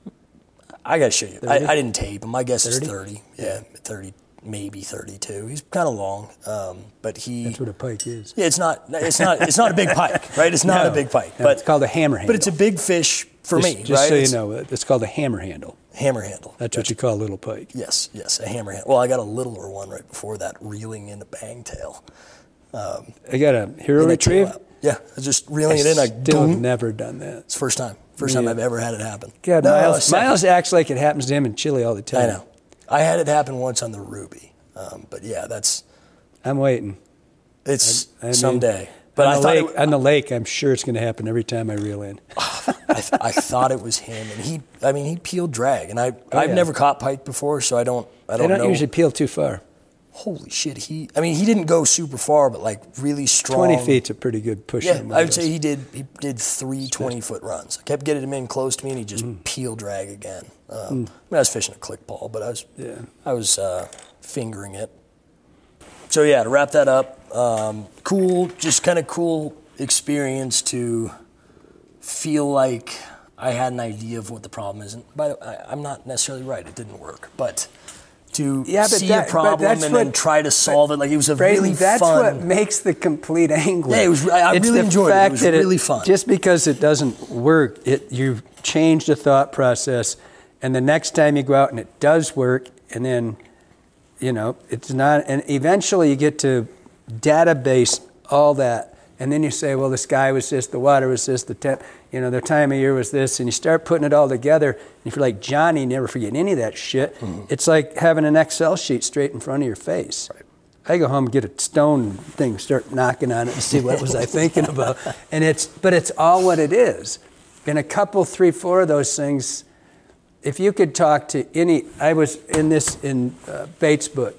I gotta show you. I, thirty? I didn't tape him. My guess is thirty? thirty. Yeah, thirty, maybe thirty-two. He's kind of long, um, but he. That's what a pike is. Yeah, it's not. It's not. It's not a big pike, right? It's not No. a big pike, No, but it's called a hammer handle. But it's a big fish for just, me, just right? so It's you know, it's called a hammer handle. hammer handle. That's what you call a little pike. Yes, yes, a hammer handle. Well, I got a littler one right before that, reeling in a bang tail. Um, I got a hero in a tail retrieve. out. Yeah, I was just reeling I it in. I still boom. have never done that. It's the first time. First time Yeah. I've ever had it happen. God, No, Miles, second. Miles acts like it happens to him in Chile all the time. I know. I had it happen once on the Ruby, um, but yeah, that's I'm waiting. it's I mean, someday. But on I the thought lake, it, on the lake, I'm sure it's going to happen every time I reel in. I, th- I thought it was him, and he. I mean, he peeled drag, and I Oh, I've yeah. never caught pike before, so I don't I They don't, don't know. usually peel too far. Holy shit! He. I mean, he didn't go super far, but like really strong. Twenty feet's a pretty good push. Yeah, on I would those. say he did. He did three twenty-foot runs. I kept getting him in close to me, and he just Mm. peel drag again. Um, I mean, I was fishing a click ball, but I was Yeah. I was uh, fingering it. So yeah, to wrap that up, um, cool, just kind of cool experience to feel like I had an idea of what the problem is. And by the way, I, I'm not necessarily right; it didn't work, but. To Yeah, but see that- a but problem that's and what- then try to solve it, like it was a Brady, really that's fun. what makes the complete angler. Yeah, it was- I- I It's really the enjoyed it. It fact was that really fun. Just because it doesn't work, it you've changed the thought process, and the next time you go out and it does work, and then, you know, it's not. And eventually you get to database all that, and then you say, well, the sky was this, the water was this, the temp, you know, the time of year was this, and you start putting it all together. And if you're like Johnny, you never forget any of that shit. Mm-hmm. It's like having an Excel sheet straight in front of your face. Right. I go home and get a stone thing, start knocking on it and see what was I thinking about. And it's, but it's all what it is. And a couple, three, four of those things, if you could talk to any, I was in this, in uh, Bates' book,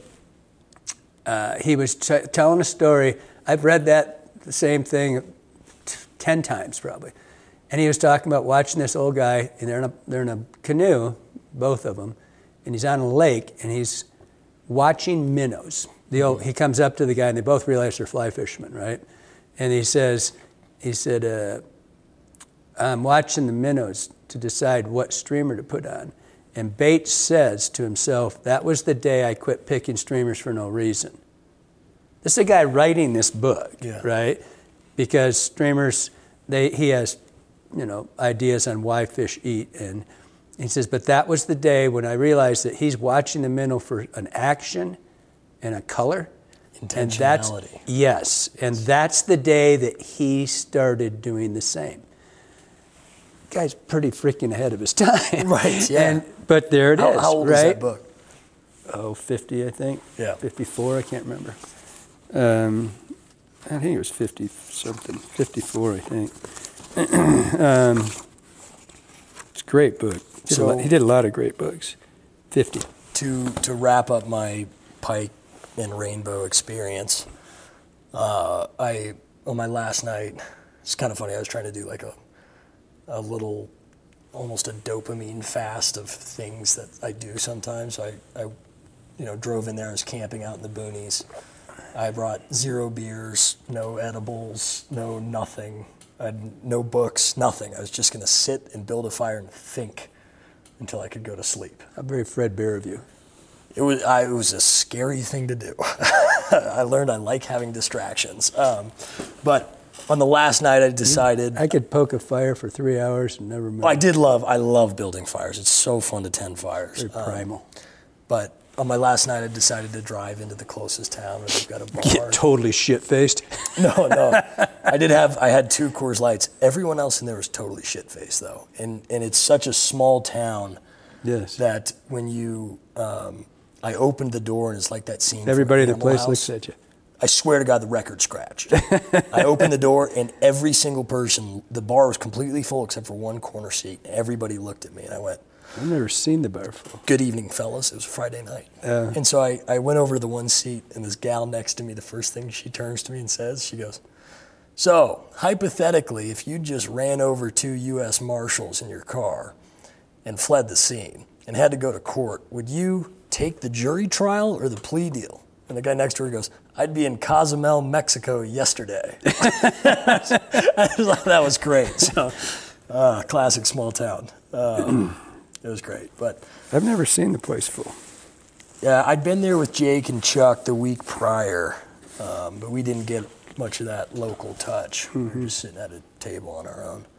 uh, he was t- telling a story. I've read that, the same thing, t- ten times probably. And he was talking about watching this old guy, and they're in a, they're in a canoe, both of them, and he's on a lake, and he's watching minnows. The old, he comes up to the guy, and they both realize they're fly fishermen, right? And he says, he said, uh, I'm watching the minnows to decide what streamer to put on. And Bates says to himself, that was the day I quit picking streamers for no reason. This is a guy writing this book, yeah. right? Because streamers, they he has, you know, ideas on why fish eat. And he says, but that was the day when I realized that he's watching the minnow for an action and a color. Intentionality. And that's, yes, and that's the day that he started doing the same. Guy's pretty freaking ahead of his time. Right, yeah. And, but there it how, is, How old right? is that book? Oh, fifty, I think. Yeah. fifty-four, I can't remember. Um, I think it was fifty-something, fifty-four, I think. um, it's a great book. He did, So, a lot, he did a lot of great books. fifty. To, to wrap up my pike and rainbow experience, uh, I on my last night, it's kind of funny, I was trying to do like a a little, almost a dopamine fast of things that I do sometimes. So I, I, you know, drove in there, I was camping out in the boonies. I brought zero beers, no edibles, no nothing, I had no books, nothing. I was just gonna sit and build a fire and think until I could go to sleep. How very Fred Bear of you. It was, I, it was a scary thing to do. I learned I like having distractions. Um, but on the last night, I decided... I could poke a fire for three hours and never move. Well, I did love, I love building fires. It's so fun to tend fires. Very primal. Um, but on my last night, I decided to drive into the closest town where they've got a bar. Get totally shit-faced. No, no. I did have, I had two Coors Lights. Everyone else in there was totally shit-faced, though. And and it's such a small town Yes. that when you, um, I opened the door and it's like that scene. Everybody in from the place Animal looks House. at you. I swear to God, the record scratched. I opened the door, and every single person, the bar was completely full except for one corner seat. Everybody looked at me, and I went, I've never seen the bar full. good evening, fellas. It was a Friday night. Uh, and so I, I went over to the one seat, and this gal next to me, the first thing she turns to me and says, she goes, so, hypothetically, if you just ran over two U S Marshals in your car and fled the scene and had to go to court, would you take the jury trial or the plea deal? And the guy next to her goes, I'd be in Cozumel, Mexico yesterday. I thought that was great. So, uh, classic small town. Um, it was great. But I've never seen the place full. yeah, I'd been there with Jake and Chuck the week prior, um, but we didn't get much of that local touch. We were just sitting at a table on our own.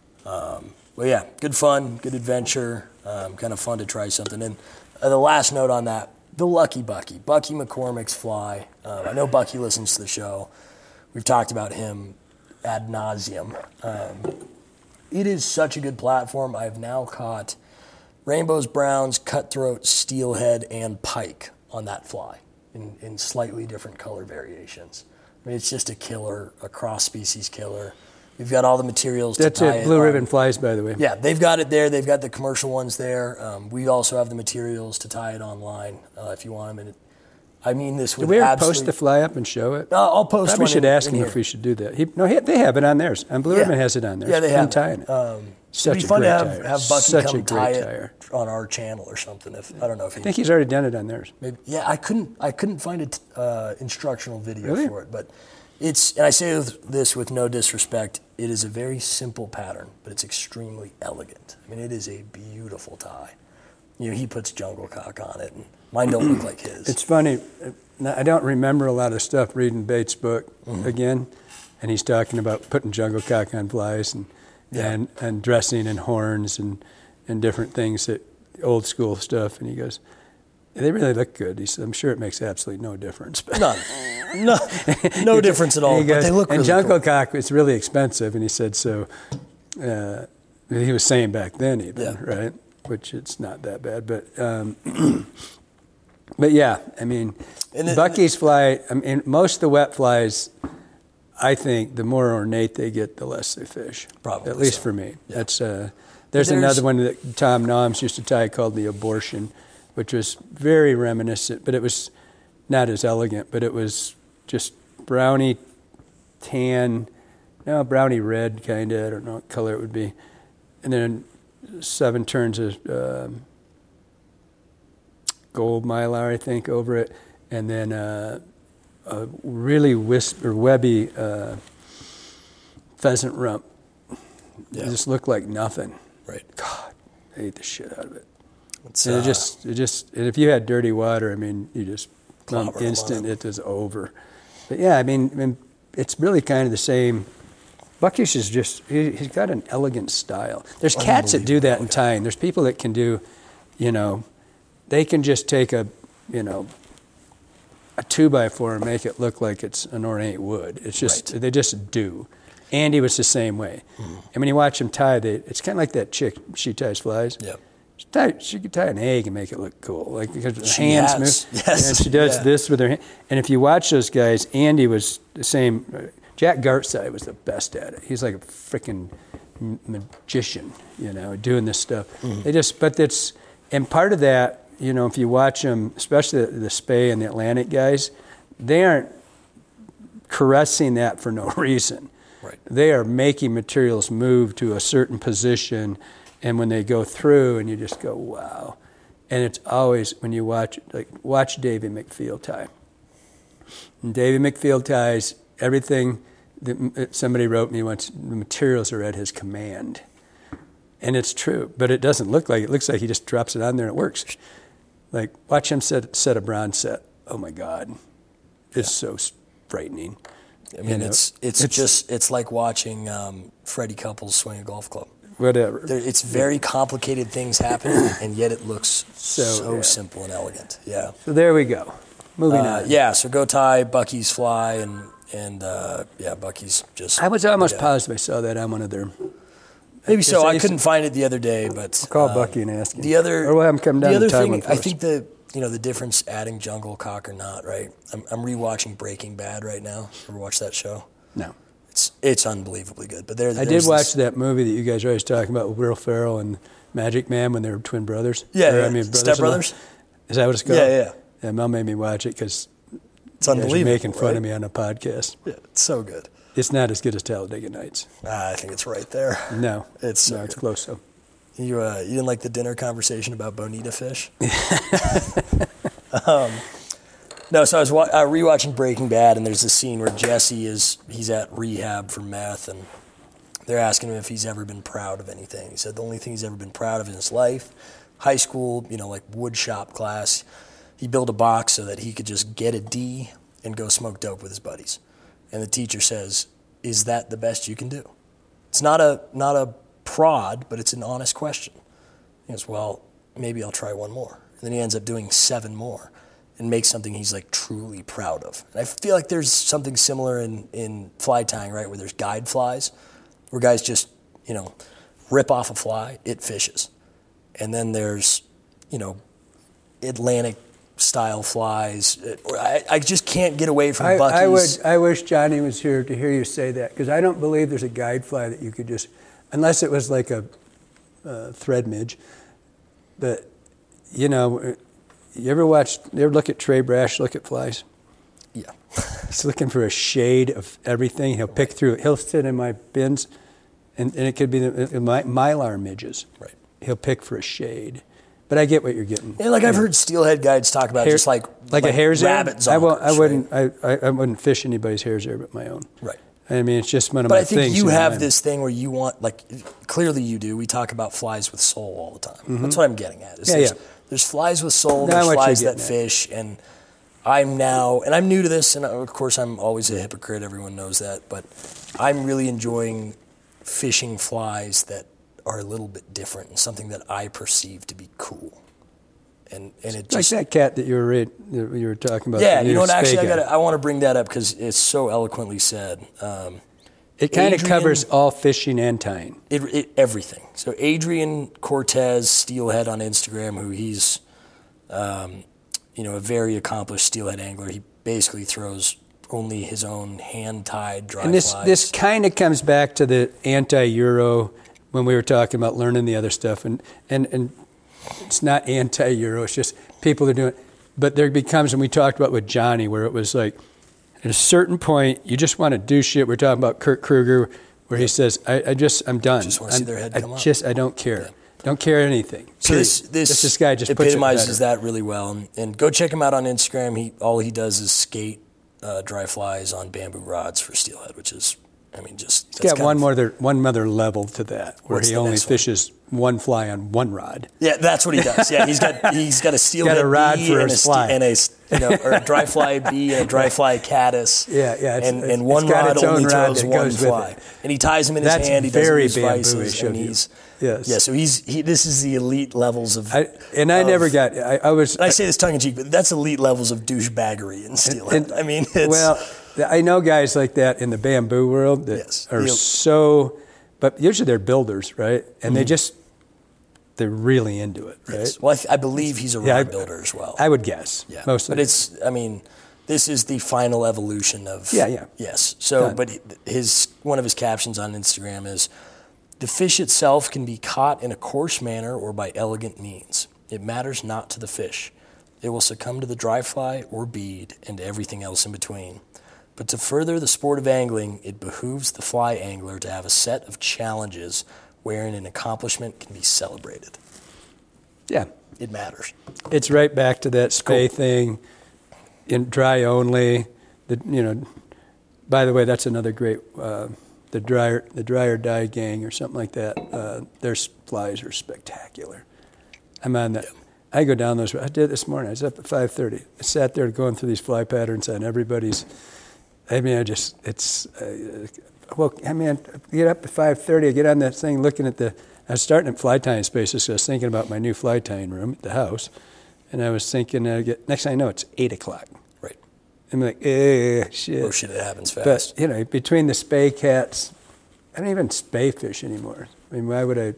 Um, but yeah, good fun, good adventure, um, kind of fun to try something. And uh, the last note on that, the Lucky Bucky, Bucky McCormick's fly. Um, I know Bucky listens to the show. We've talked about him ad nauseum. Um, it is such a good platform. I've now caught rainbows, browns, cutthroat, steelhead, and pike on that fly in, in slightly different color variations. I mean, it's just a killer, a cross-species killer. We've got all the materials That's to tie it. it Blue on. Ribbon flies, by the way. Yeah, they've got it there. They've got the commercial ones there. Um, we also have the materials to tie it online uh, if you want them. And it, I mean this with Did we ever absolute... post the fly up and show it? Uh, I'll post Probably one should in, ask in him here. if we should do that. He, no, he, they have it on theirs. And Blue Yeah. Ribbon has it on theirs. Yeah, they Him have tying it. it. Um, Such it'd be a fun great to have, tire. have Bucky Such come a great tie tire. it on our channel or something. If I don't know if he... I think he's already done it on theirs. Maybe, yeah, I couldn't. I couldn't find an uh, instructional video Really? for it, but it's. And I say this with no disrespect. It is a very simple pattern, but it's extremely elegant. I mean, it is a beautiful tie. You know, he puts jungle cock on it, and mine don't look like his. It's funny. I don't remember a lot of stuff reading Bates' book Mm-hmm. again, and he's talking about putting jungle cock on flies and Yeah. and, and dressing and horns and, and different things, that old school stuff. And he goes, they really look good. He said, I'm sure it makes absolutely no difference. But None. No, no difference at all. he goes, but they look and really jungle cool. cock is really expensive. And he said, so uh, he was saying back then even, Yeah. right? Which it's not that bad. But um, but yeah, I mean, And it- Bucky's fly, I mean, most of the wet flies, I think the more ornate they get, the less they fish. Probably At least so. for me. Yeah. That's uh, there's, There's- another one that Tom Noms used to tie called the Abortion, which was very reminiscent, but it was not as elegant, but it was just brownie tan, no, brownie red kind of, I don't know what color it would be. And then seven turns of um, gold mylar, I think, over it, and then uh, a really wisp or webby uh, pheasant rump. Yeah. It just looked like nothing. Right. God, I ate the shit out of it. It's, and uh, it just, it just, and if you had dirty water, I mean, you just, um, Clobber 'em on instant, it. it was over. But yeah, I mean, I mean, it's really kind of the same. Buckish is just, he, he's got an elegant style. There's cats that do that in tying. There's people that can do, you know, they can just take a, you know, a two by four and make it look like it's an ornate wood. It's just, Right. they just do. Andy was the same way. Mm. And when you watch him tie, they, it's kind of like that chick, she ties flies. Yeah. She, tie, she could tie an egg and make it look cool. Like, because her She hands has. move. Yes. And she does Yeah. this with her hand. And if you watch those guys, Andy was the same. Jack Gartside was the best at it. He's like a freaking magician, you know, doing this stuff. Mm. They just, but it's, and part of that, you know, if you watch them, especially the, the Spey and the Atlantic guys, they aren't caressing that for no reason. Right. They are making materials move to a certain position, and when they go through, and you just go, wow. And it's always, when you watch, like, watch Davey McField tie. And Davey McField ties everything that somebody wrote me once, the materials are at his command. And it's true, but it doesn't look like it. It looks like he just drops it on there and it works. Like, watch him set, set a bronze set. Oh, my God. It's yeah. so frightening. I mean, you know, it's, it's it's just it's like watching um, Freddie Couples swing a golf club. Whatever. There, it's very complicated things happening, and yet it looks so, so yeah. simple and elegant. Yeah. So there we go. Moving uh, on. Yeah. So go tie, Bucky's fly, and and uh, yeah, Bucky's just. I was almost yeah. positive I saw that on one of their. Maybe so. I I couldn't find it the other day, but I'll call uh, Bucky and ask him. The other, or we'll have him come down the other and tie thing, one for I us. think the you know the difference adding Jungle Cock or not, right? I'm I'm rewatching Breaking Bad right now. Ever watch that show? No. It's it's unbelievably good. But there, I did watch this, that movie that you guys are always talking about with Will Ferrell and Magic Man when they were twin brothers. Yeah, or, yeah. I mean, Step Brothers. Is that what it's called? Yeah, yeah. Yeah, Mel made me watch it because it's unbelievable. You're making fun right? of me on a podcast. Yeah, it's so good. It's not as good as Talladega Nights. Ah, I think it's right there. No, it's so no, it's good. close though. You uh, you didn't like the dinner conversation about bonita fish? um, no, so I was wa- uh, rewatching Breaking Bad, and there's this scene where Jesse is he's at rehab for meth, and they're asking him if he's ever been proud of anything. He said the only thing he's ever been proud of in his life, high school, you know, like wood shop class, he built a box so that he could just get a D and go smoke dope with his buddies. And the teacher says, "Is that the best you can do?" It's not a not a prod, but it's an honest question. He goes, "Well, maybe I'll try one more." And then he ends up doing seven more and makes something he's like truly proud of. And I feel like there's something similar in, in fly tying, right, where there's guide flies, where guys just, you know, rip off a fly, it fishes. And then there's, you know, Atlantic style flies. I, I just can't get away from I, Bucky's. I would. I wish Johnny was here to hear you say that, because I don't believe there's a guide fly that you could just, unless it was like a uh, thread midge. But you know, you ever watch? You ever look at Trey Brash look at flies? Yeah. He's looking for a shade of everything. He'll pick through it. He'll sit in my bins, and, and it could be the, the my, mylar midges. Right. He'll pick for a shade. But I get what you're getting. Yeah, like I've heard steelhead guides talk about Hair, just like like, like a hare's rabbit ear. I, won't, I wouldn't. Right? I, I, I wouldn't fish anybody's hare's ear but my own. Right. I mean, it's just one of but my I think things. you know, have I'm, this thing where you want, like, clearly you do. We talk about flies with soul all the time. Mm-hmm. That's what I'm getting at. Is Yeah, there's, yeah. there's flies with soul. Now There's what you're flies that getting at. fish, and I'm now, and I'm new to this, and of course I'm always a hypocrite. Everyone knows that, but I'm really enjoying fishing flies that are a little bit different and something that I perceive to be cool. And and it just like that cat that you were read, that you were talking about. yeah, the you know what? Actually, I Spey guy. got I want to bring that up because it's so eloquently said. Um, It kind of Adrian- covers all fishing and tying. It, it, everything. So Adrian Cortez, steelhead on Instagram, who he's, um, you know, a very accomplished steelhead angler. He basically throws only his own hand-tied dry And this flies. this kind of comes back to the anti-Euro when we were talking about learning the other stuff, and and and it's not anti-Euro. It's just people are doing it. But there becomes, and we talked about with Johnny, where it was like, at a certain point, you just want to do shit. We're talking about Kurt Kruger, where he says, I, I just, I'm done. Just want to see I'm- their head I come up. just, I don't care. Yeah. Don't care anything. So this, this, this this guy just puts it epitomizes better. that really well. And, and go check him out on Instagram. He all he does is skate uh, dry flies on bamboo rods for steelhead, which is, I mean, just He's got one more other, one other level to that, where What's he the only next one? fishes one fly on one rod. Yeah, that's what he does. Yeah, he's got he's got a steelhead Got a rod bee for and a a, fly. ste- and a you know or a dry fly bee and a dry fly caddis. Yeah, yeah, it's- and it's- and one it's got rod its own only rod throws that one goes with fly, it. and he ties them in his That's hand. He very doesn't use bamboo-ish vices, of and you. he's Yes. yeah. So he's he. This is the elite levels of. I, and I of- never got. I, I was. And I say this tongue in cheek, but that's elite levels of douchebaggery in steelhead. and- I mean, it's, well, I know guys like that in the bamboo world that Yes. are He'll- so, but usually they're builders, right? And they just, they're really into it, right? yes. Well, I, th- I believe he's a rod Yeah, I- builder as well. I would guess. Yeah, Mostly. but it's. I mean, this is the final evolution of. Yeah, yeah. Yes. So, Done. but his one of his captions on Instagram is, "The fish itself can be caught in a coarse manner or by elegant means. It matters not to the fish. It will succumb to the dry fly or bead and everything else in between. But to further the sport of angling, it behooves the fly angler to have a set of challenges wherein an accomplishment can be celebrated. Yeah. It matters." It's right back to that spay Cool. thing, in dry only. The you know, by the way, that's another great. Uh, the dryer, the dryer die gang or something like that. Uh, their flies are spectacular. I'm on that. I go down those. I did this morning. I was up at five thirty. I sat there going through these fly patterns on everybody's. I mean, I just it's. Uh, well, I mean, I get up at five thirty. I get on that thing looking at the. I was starting at fly tying spaces, so I was thinking about my new fly tying room at the house, and I was thinking. Uh, get, next thing I know, it's eight o'clock. Right. I'm like, eh, shit. Oh, shit, it happens fast. But, you know, between the spay cats, I don't even spay fish anymore. I mean, why would I?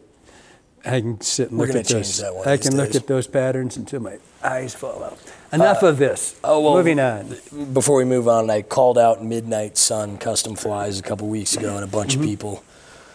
I can sit and We're look gonna at change those. that one I of these can look days. at those patterns until my eyes fall out. Enough of this. oh, well, Moving on. Before we move on, I called out Midnight Sun Custom Flies a couple weeks ago, and a bunch Mm-hmm. of people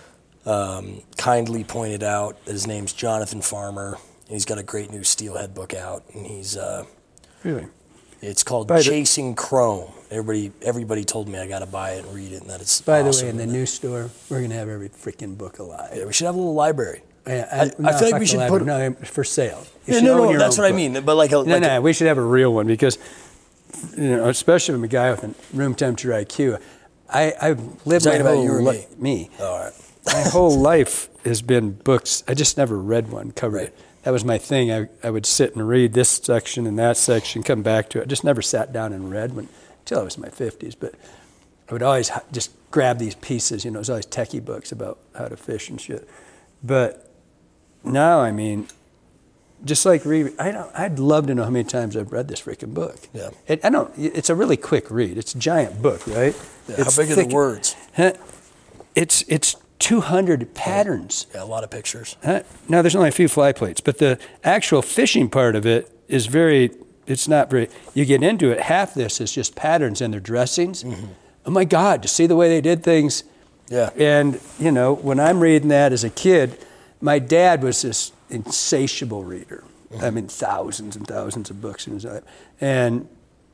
um, kindly pointed out that his name's Jonathan Farmer, and he's got a great new steelhead book out, and he's uh, Really? it's called By the- Chasing Chrome. Everybody, everybody told me I got to buy it and read it, and that it's By awesome. the way, in the new store, we're going to have every freaking book alive. yeah, we should have a little library. Yeah, I- I no, feel like fuck we the should library. put- No, for sale. You Yeah, should no, own no, your that's own what I book. mean. But like a No, like no, a, we should have a real one because, you know, especially from a guy with a room temperature I Q. I, I've lived Talking my about whole you or li- me? me. all right. My whole life has been books. I just never read one covered. Right. That was my thing. I, I would sit and read this section and that section, come back to it. I just never sat down and read when, until I was in my fifties. But I would always ha- just grab these pieces. You know, there's always techie books about how to fish and shit. But now, I mean, just like read, I don't. I'd love to know how many times I've read this freaking book. Yeah. It, I don't. It's a really quick read. It's a giant book, right? Yeah, It's how big are thick. the words? Huh? It's it's two hundred patterns. Yeah, a lot of pictures. Huh? Now, there's only a few fly plates, but the actual fishing part of it is very, it's not very, you get into it, half this is just patterns and their dressings. Mm-hmm. Oh my God, to see the way they did things. Yeah. And, you know, when I'm reading that as a kid, my dad was this insatiable reader. Mm-hmm. I mean, thousands and thousands of books in his life. And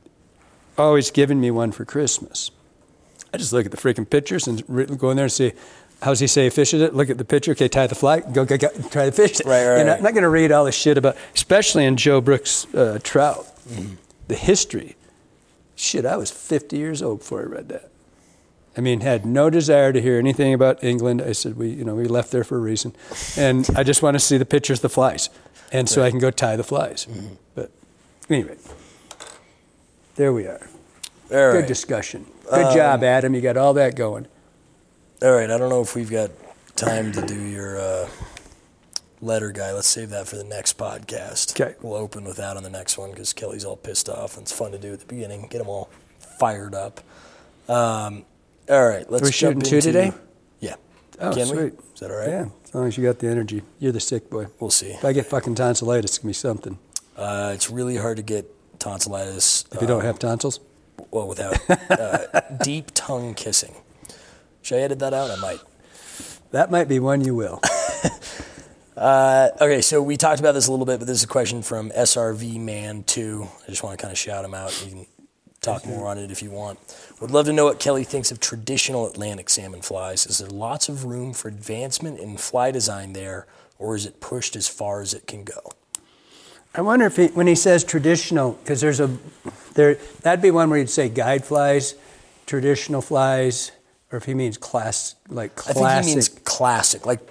always giving me one for Christmas. I just look at the freaking pictures and re- go in there and see, how's he say he fishes it? Look at the picture. Okay, tie the fly. Go, go, go try to fish it. Right, right, You know, right. I'm not going to read all this shit about, especially in Joe Brooks' uh, Trout, Mm-hmm. the history. Shit, I was fifty years old before I read that. I mean, had no desire to hear anything about England. I said, we, you know, we left there for a reason. And I just want to see the pictures of the flies. And so I can go tie the flies. Mm-hmm. But anyway, there we are. All Good right. discussion. Good job, Adam. You got all that going. All right, I don't know if we've got time to do your uh, letter guy. Let's save that for the next podcast. Okay. We'll open with that on the next one because Kelly's all pissed off, and it's fun to do at the beginning. Get them all fired up. Um, all right, let's Are we jump shooting two into- today? Yeah. Oh, Can we? sweet. Is that all right? Yeah, as long as you got the energy. You're the sick boy. We'll see. If I get fucking tonsillitis, it's going to be something. Uh, it's really hard to get tonsillitis. If you don't have tonsils? Well, without uh, deep tongue kissing. Should I edit that out? I might. That might be one you will. Uh, okay, so we talked about this a little bit, but this is a question from S R V Man two. I just want to kind of shout him out. You can talk more on it if you want. Would love to know what Kelly thinks of traditional Atlantic salmon flies. Is there lots of room for advancement in fly design there, or is it pushed as far as it can go? I wonder if he, when he says traditional, because there's a, there that'd be one where you'd say guide flies, traditional flies, or if he means class, like classic. I think he means classic, like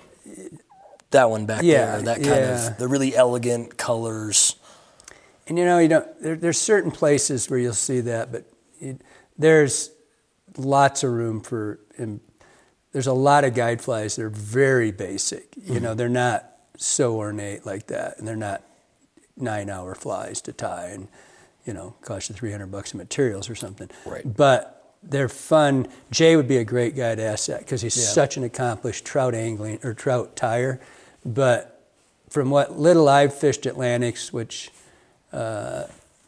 that one back Yeah, there, that kind yeah. of, the really elegant colors. And you know, you don't, there, there's certain places where you'll see that, but it, there's lots of room for, and there's a lot of guide flies that are very basic. You mm-hmm. know, they're not so ornate like that, and they're not nine-hour flies to tie, and you know, cost you three hundred bucks in materials or something. Right. But they're fun. Jay would be a great guy to ask that because he's yeah. such an accomplished trout angling or trout tyer. But from what little I've fished Atlantics, which uh,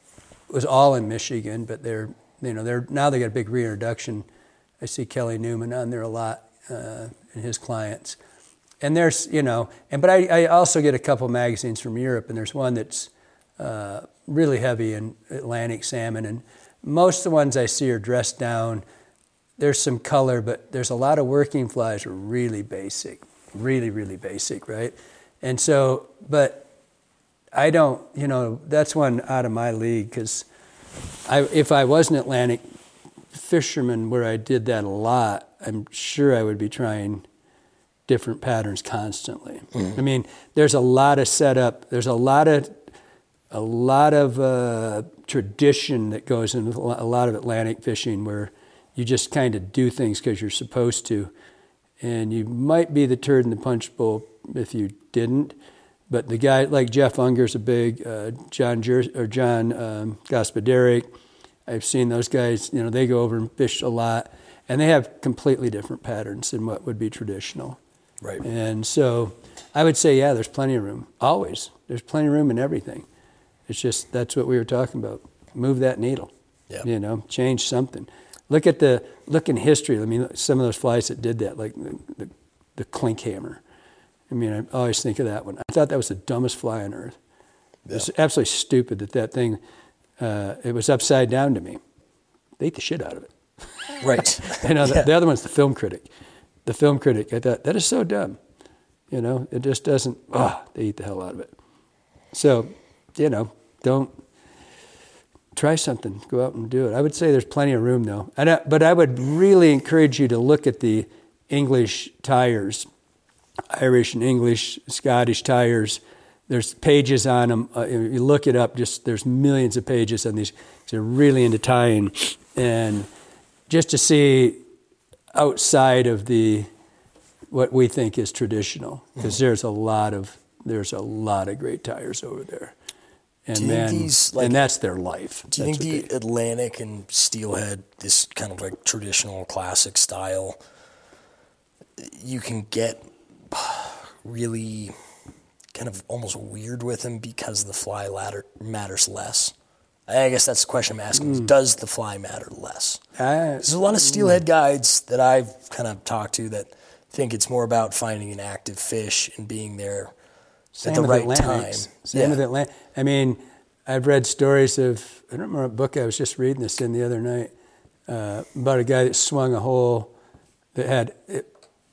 was all in Michigan, but they're you know they're now they got a big reintroduction. I see Kelly Newman on there a lot uh, and his clients. And there's, you know, and but I, I also get a couple magazines from Europe, and there's one that's uh, really heavy in Atlantic salmon. And most of the ones I see are dressed down. There's some color, but there's a lot of working flies are really basic, really, really basic, right? And so, but I don't, you know, that's one out of my league because I, if I was an Atlantic fisherman where I did that a lot, I'm sure I would be trying different patterns constantly. Mm-hmm. I mean, there's a lot of setup. There's a lot of a lot of uh, tradition that goes into a lot of Atlantic fishing, where you just kind of do things because you're supposed to, and you might be the turd in the punch bowl if you didn't. But the guy like Jeff Unger's a big uh, John Jer- or John um, Gospodaric. I've seen those guys. You know, they go over and fish a lot, and they have completely different patterns than what would be traditional. Right. And so I would say, yeah, there's plenty of room. Always. There's plenty of room in everything. It's just, that's what we were talking about. Move that needle. Yeah. You know, change something. Look at the, look in history. I mean, some of those flies that did that, like the, the, the clink hammer. I mean, I always think of that one. I thought that was the dumbest fly on earth. Yeah. It was absolutely stupid that that thing, uh, it was upside down to me. They ate the shit out of it. Right. You know, the, yeah. the other one's the film critic. The film critic, I thought, that is so dumb. You know, it just doesn't, ah, oh, they eat the hell out of it. So, you know, don't, try something. Go out and do it. I would say there's plenty of room, though. And I, but I would really encourage you to look at the English tyers, Irish and English, Scottish tyers. There's pages on them. Uh, you look it up, just there's millions of pages on these. They're really into tying. And just to see outside of the what we think is traditional, because there's a lot of there's a lot of great tyers over there, and do you man, think these, like, and that's their life. Do you that's think the they, Atlantic and Steelhead, this kind of like traditional classic style, you can get really kind of almost weird with them because the fly ladder matters less? I guess that's the question I'm asking. Mm. Does the fly matter less? I, There's a lot of steelhead guides that I've kind of talked to that think it's more about finding an active fish and being there Same at the with right Atlantics. time. Same yeah. with Atlantic. I mean, I've read stories of, I don't remember what book I was just reading this in the other night, uh, about a guy that swung a hole that had, it,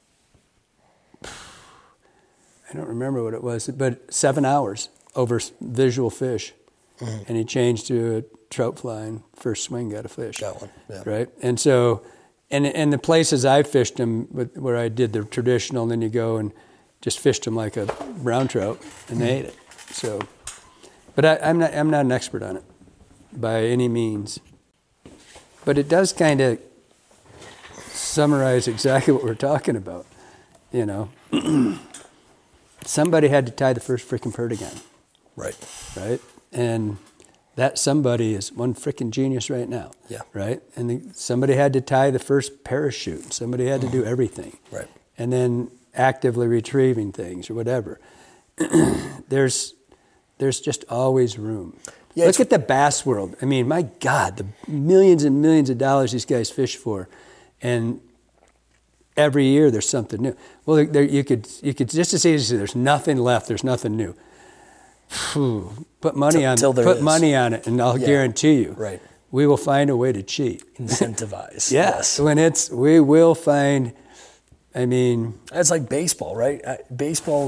I don't remember what it was, but seven hours over visual fish. Mm-hmm. And he changed to a trout fly and first swing got a fish. Got one, yeah. Right? And so, and and the places I fished them, where I did the traditional, and then you go and just fished them like a brown trout, and they ate it. So, but I, I'm not I'm not an expert on it by any means. But it does kind of summarize exactly what we're talking about. You know, somebody had to tie the first freaking perdigon. Right. Right. And that somebody is one freaking genius right now. Yeah. Right? And the, somebody had to tie the first parachute. Somebody had to do everything. Right. And then actively retrieving things or whatever. there's there's just always room. Yeah, Look at the bass world. I mean, my God, the millions and millions of dollars these guys fish for. And every year there's something new. Well, there, you could you could just as easily say there's nothing left, there's nothing new. Whew. Put money T- on till there put is. money on it, and I'll yeah. guarantee you, right. we will find a way to cheat. Incentivize. yes, when it's we will find. I mean, it's like baseball, right? Baseball's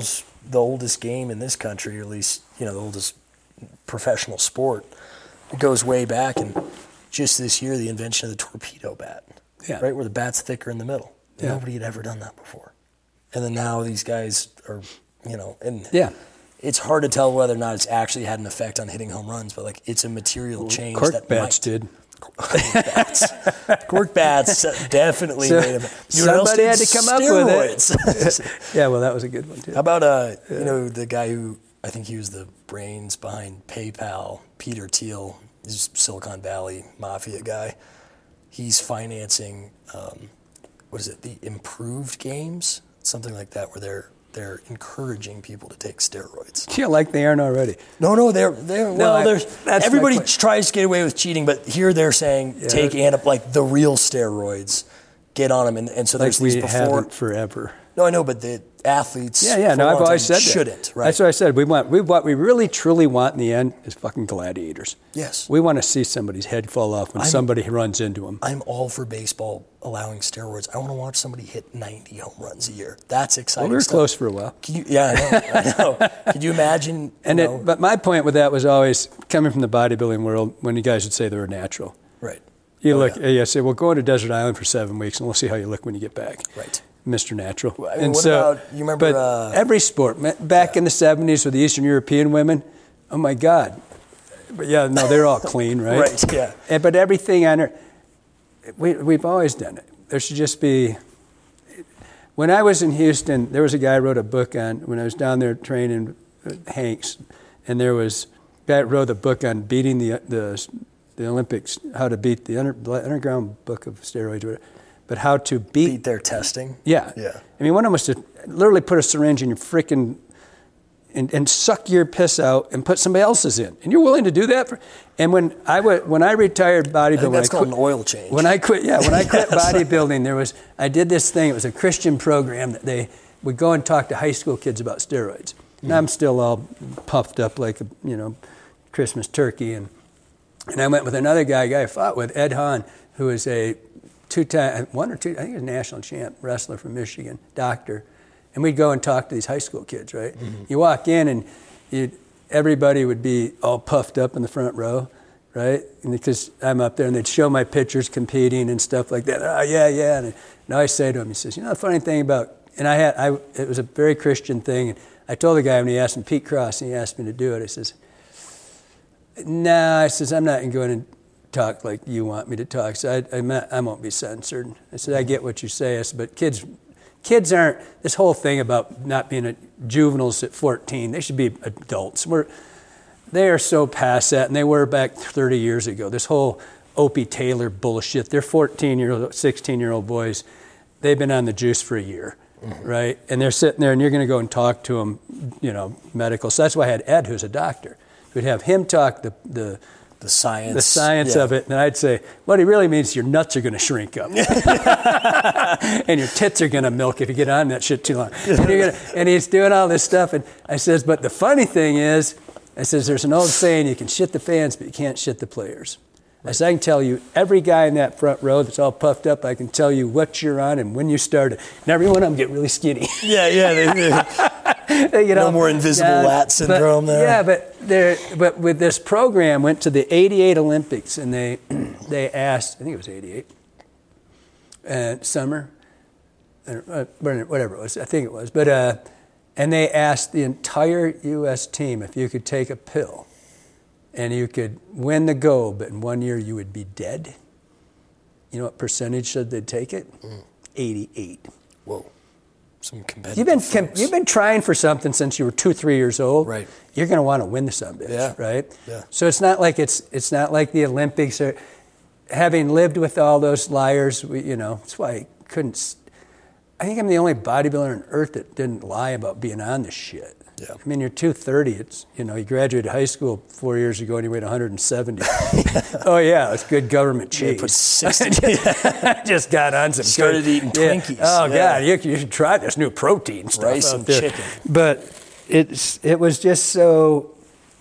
the oldest game in this country, or at least, you know, the oldest professional sport. It goes way back, and just this year, the invention of the torpedo bat, yeah. right, where the bat's thicker in the middle. Yeah. Nobody had ever done that before. And then now these guys are, you know, and yeah. it's hard to tell whether or not it's actually had an effect on hitting home runs, but like it's a material change. Cork that bats might. did. Cork bats. Cork bats definitely So, made them. Somebody had to come steroids. up with it. Yeah, well, that was a good one, too. How about, uh, yeah. you know, the guy who, I think he was the brains behind PayPal, Peter Thiel, he's a Silicon Valley mafia guy. He's financing, um, what is it, the improved games? Something like that, where they're they're encouraging people to take steroids. Yeah, like they aren't already. No, no, they're they're No, well. I- There's that's everybody my point. tries to get away with cheating, but here they're saying Yeah, take that- and like the real steroids, get on them, and, and so Like there's we these before. haven't forever. No, I know, but the athletes. Yeah, yeah. for No, a I've long always time said that. shouldn't. Right. That's what I said. We want. We what we really truly want in the end is fucking gladiators. Yes. We want to see somebody's head fall off when I'm- somebody runs into them. I'm all for baseball allowing steroids. I want to watch somebody hit ninety home runs a year. That's exciting. Well, we were stuff. close for a while. Can you, yeah, I know. I know. Could you imagine? You And know, it, but my point with that was always coming from the bodybuilding world when you guys would say they were natural. right, You Oh, look, yeah. you say, well, go to Desert Island for seven weeks and we'll see how you look when you get back. right. Mister Natural. Well, I mean, and what so, about- you remember, But uh, every sport, ma- back in the seventies with the Eastern European women, oh my God. But yeah, no, they're all clean, right? Right, yeah. And, but everything on her, we, we've always done it. There should just be, when I was in Houston, there was a guy who wrote a book on, when I was down there training at Hanks, and there was a guy that wrote a book on beating the the, the Olympics, how to beat the under, underground book of steroids, whatever, but how to beat, Beat their testing. yeah. Yeah. I mean, one of them was to literally put a syringe in your freaking, and, and suck your piss out and put somebody else's in. And you're willing to do that? For, and when I, w- when I retired bodybuilding, I think that's when I called quit, an oil change. when I quit, yeah, when I quit Yes. bodybuilding, there was, I did this thing, it was a Christian program that they would go and talk to high school kids about steroids. And I'm still all puffed up like a, you know, Christmas turkey. And, and I went with another guy, a guy I fought with, Ed Hahn, who is a two-time, one or two, I think he was a national champ wrestler from Michigan, doctor. And we'd go and talk to these high school kids, right? Mm-hmm. You walk in and you'd, everybody would be all puffed up in the front row, right? And because I'm up there and they'd show my pictures competing and stuff like that. Oh, yeah, yeah. And, and I always say to him, he says, you know the funny thing about, and I had, I, it was a very Christian thing. And I told the guy when he asked me, Pete Cross, and he asked me to do it, I says, nah, I says, I'm not going to talk like you want me to talk. So I, I'm not, I won't be censored. I said, I get what you say, I said, but kids, kids aren't, this whole thing about not being a, juveniles at fourteen, they should be adults. We're, they are so past that, and they were back thirty years ago. This whole Opie Taylor bullshit, they're fourteen-year-old, sixteen-year-old boys. They've been on the juice for a year, mm-hmm. right? And they're sitting there, and you're going to go and talk to them, you know, medical. So that's why I had Ed, who's a doctor. We'd have him talk the the The science. the science yeah. of it, and I'd say, what he really means is your nuts are going to shrink up, and your tits are going to milk if you get on that shit too long. And, you're gonna, and he's doing all this stuff, and I says, but the funny thing is, I says, there's an old saying, you can shit the fans, but you can't shit the players. Right. I said, I can tell you, every guy in that front row that's all puffed up, I can tell you what you're on and when you started. And every one of them get really skinny. Yeah, yeah. They, they, you know, no more invisible yeah, lat syndrome but, there. Yeah, but there, but with this program, went to the eighty-eight Olympics, and they they asked, I think it was eighty-eight, uh, summer, uh, whatever it was, I think it was, but uh, and they asked the entire U S team if you could take a pill, and you could win the gold, but in one year you would be dead. You know what percentage said they'd take it? Mm. eighty-eight. Whoa. Some competitive You've been folks. you've been trying for something since you were two, three years old. Right. You're going to want to win the son of a bitch, Yeah. right? Yeah. So it's not like it's it's not like the Olympics. Or, having lived with all those liars, we, you know, that's why I couldn't. I think I'm the only bodybuilder on earth that didn't lie about being on this shit. Yeah. I mean, you're two thirty. It's, you know, you graduated high school four years ago and you weighed one hundred seventy. Oh yeah, it's good government cheese. You put sixty. I just got on some. Started good, eating Twinkies. Yeah. Oh Yeah. God, you, you should try this new protein stuff Rice out and there. chicken. But it's it was just so.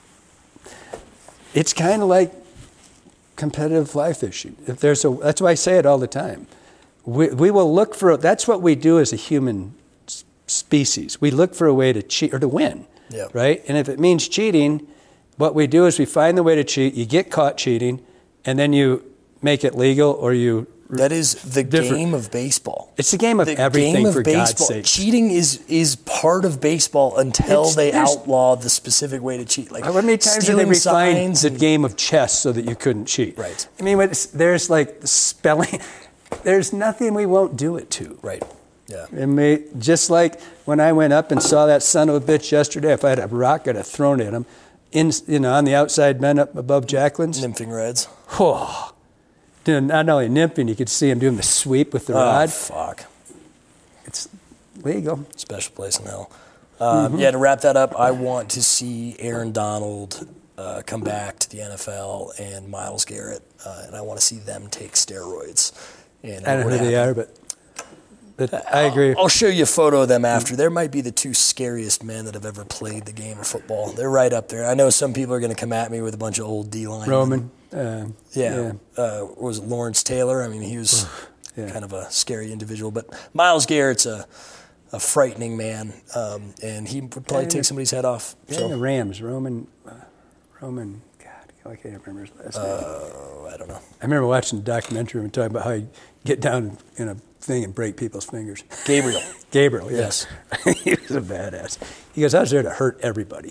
It's kind of like competitive fly fishing. If there's a, that's why I say it all the time. We we will look for. That's what we do as a human species. We look for a way to cheat or to win, Yeah. right? And if it means cheating, what we do is we find the way to cheat. You get caught cheating, and then you make it legal, or you. That is the Different. game of baseball. It's a game of The everything, game of for baseball. God's sake. Cheating is is part of baseball until It's- they there's- outlaw the specific way to cheat. Like How many times did they stealing refine signs the and- game of chess so that you couldn't cheat? Right. I mean, what- there's like spelling. There's nothing we won't do it to. Right. Yeah. And may, just like when I went up and saw that son of a bitch yesterday, if I had a rock, I'd have thrown at him. In, you know, on the outside men up above Jacqueline's. Nymphing Reds. Oh, dude, not only nymphing, you could see him doing the sweep with the Oh, rod. fuck. It's legal. Special place in hell. Um, Mm-hmm. Yeah, to wrap that up, I want to see Aaron Donald uh, come back to the N F L and Myles Garrett, uh, and I want to see them take steroids. And I don't know what who they happened- are, but but I agree. I'll show you a photo of them after. There might be the two scariest men that have ever played the game of football. They're right up there. I know some people are going to come at me with a bunch of old D-line. Roman. Uh, Yeah. Uh, what was it, Lawrence Taylor? I mean, he was Yeah. kind of a scary individual. But Myles Garrett's a, a frightening man, um, and he would probably Yeah, take somebody's head off. Yeah, So, the Rams. Roman. Uh, Roman. God, I can't remember his last name. uh, I don't know. I remember watching a documentary and talking about how you get down in a thing and break people's fingers. Gabriel. Gabriel, yes. He was a badass. He goes, I was there to hurt everybody.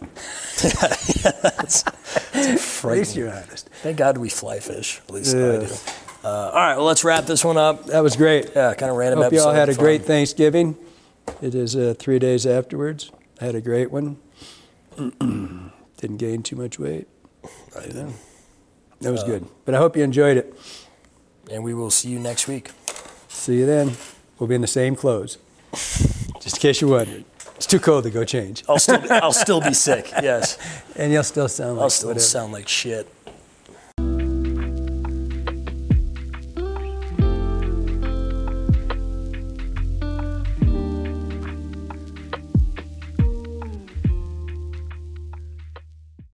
That's, At least you're honest. Thank God we fly fish. At least Yeah. I do. Uh, all right, well, let's wrap this one up. That was great. Yeah, kind of random Hope you episode. all had a fun. great Thanksgiving. It is uh, three days afterwards. I had a great one. Didn't gain too much weight. I did. That was Uh, good. But I hope you enjoyed it. And we will see you next week. See you then. We'll be in the same clothes. Just in case you're wondering. It's too cold to go change. I'll still, I'll still be sick. Yes, And you'll still sound like I'll still whatever. sound like shit.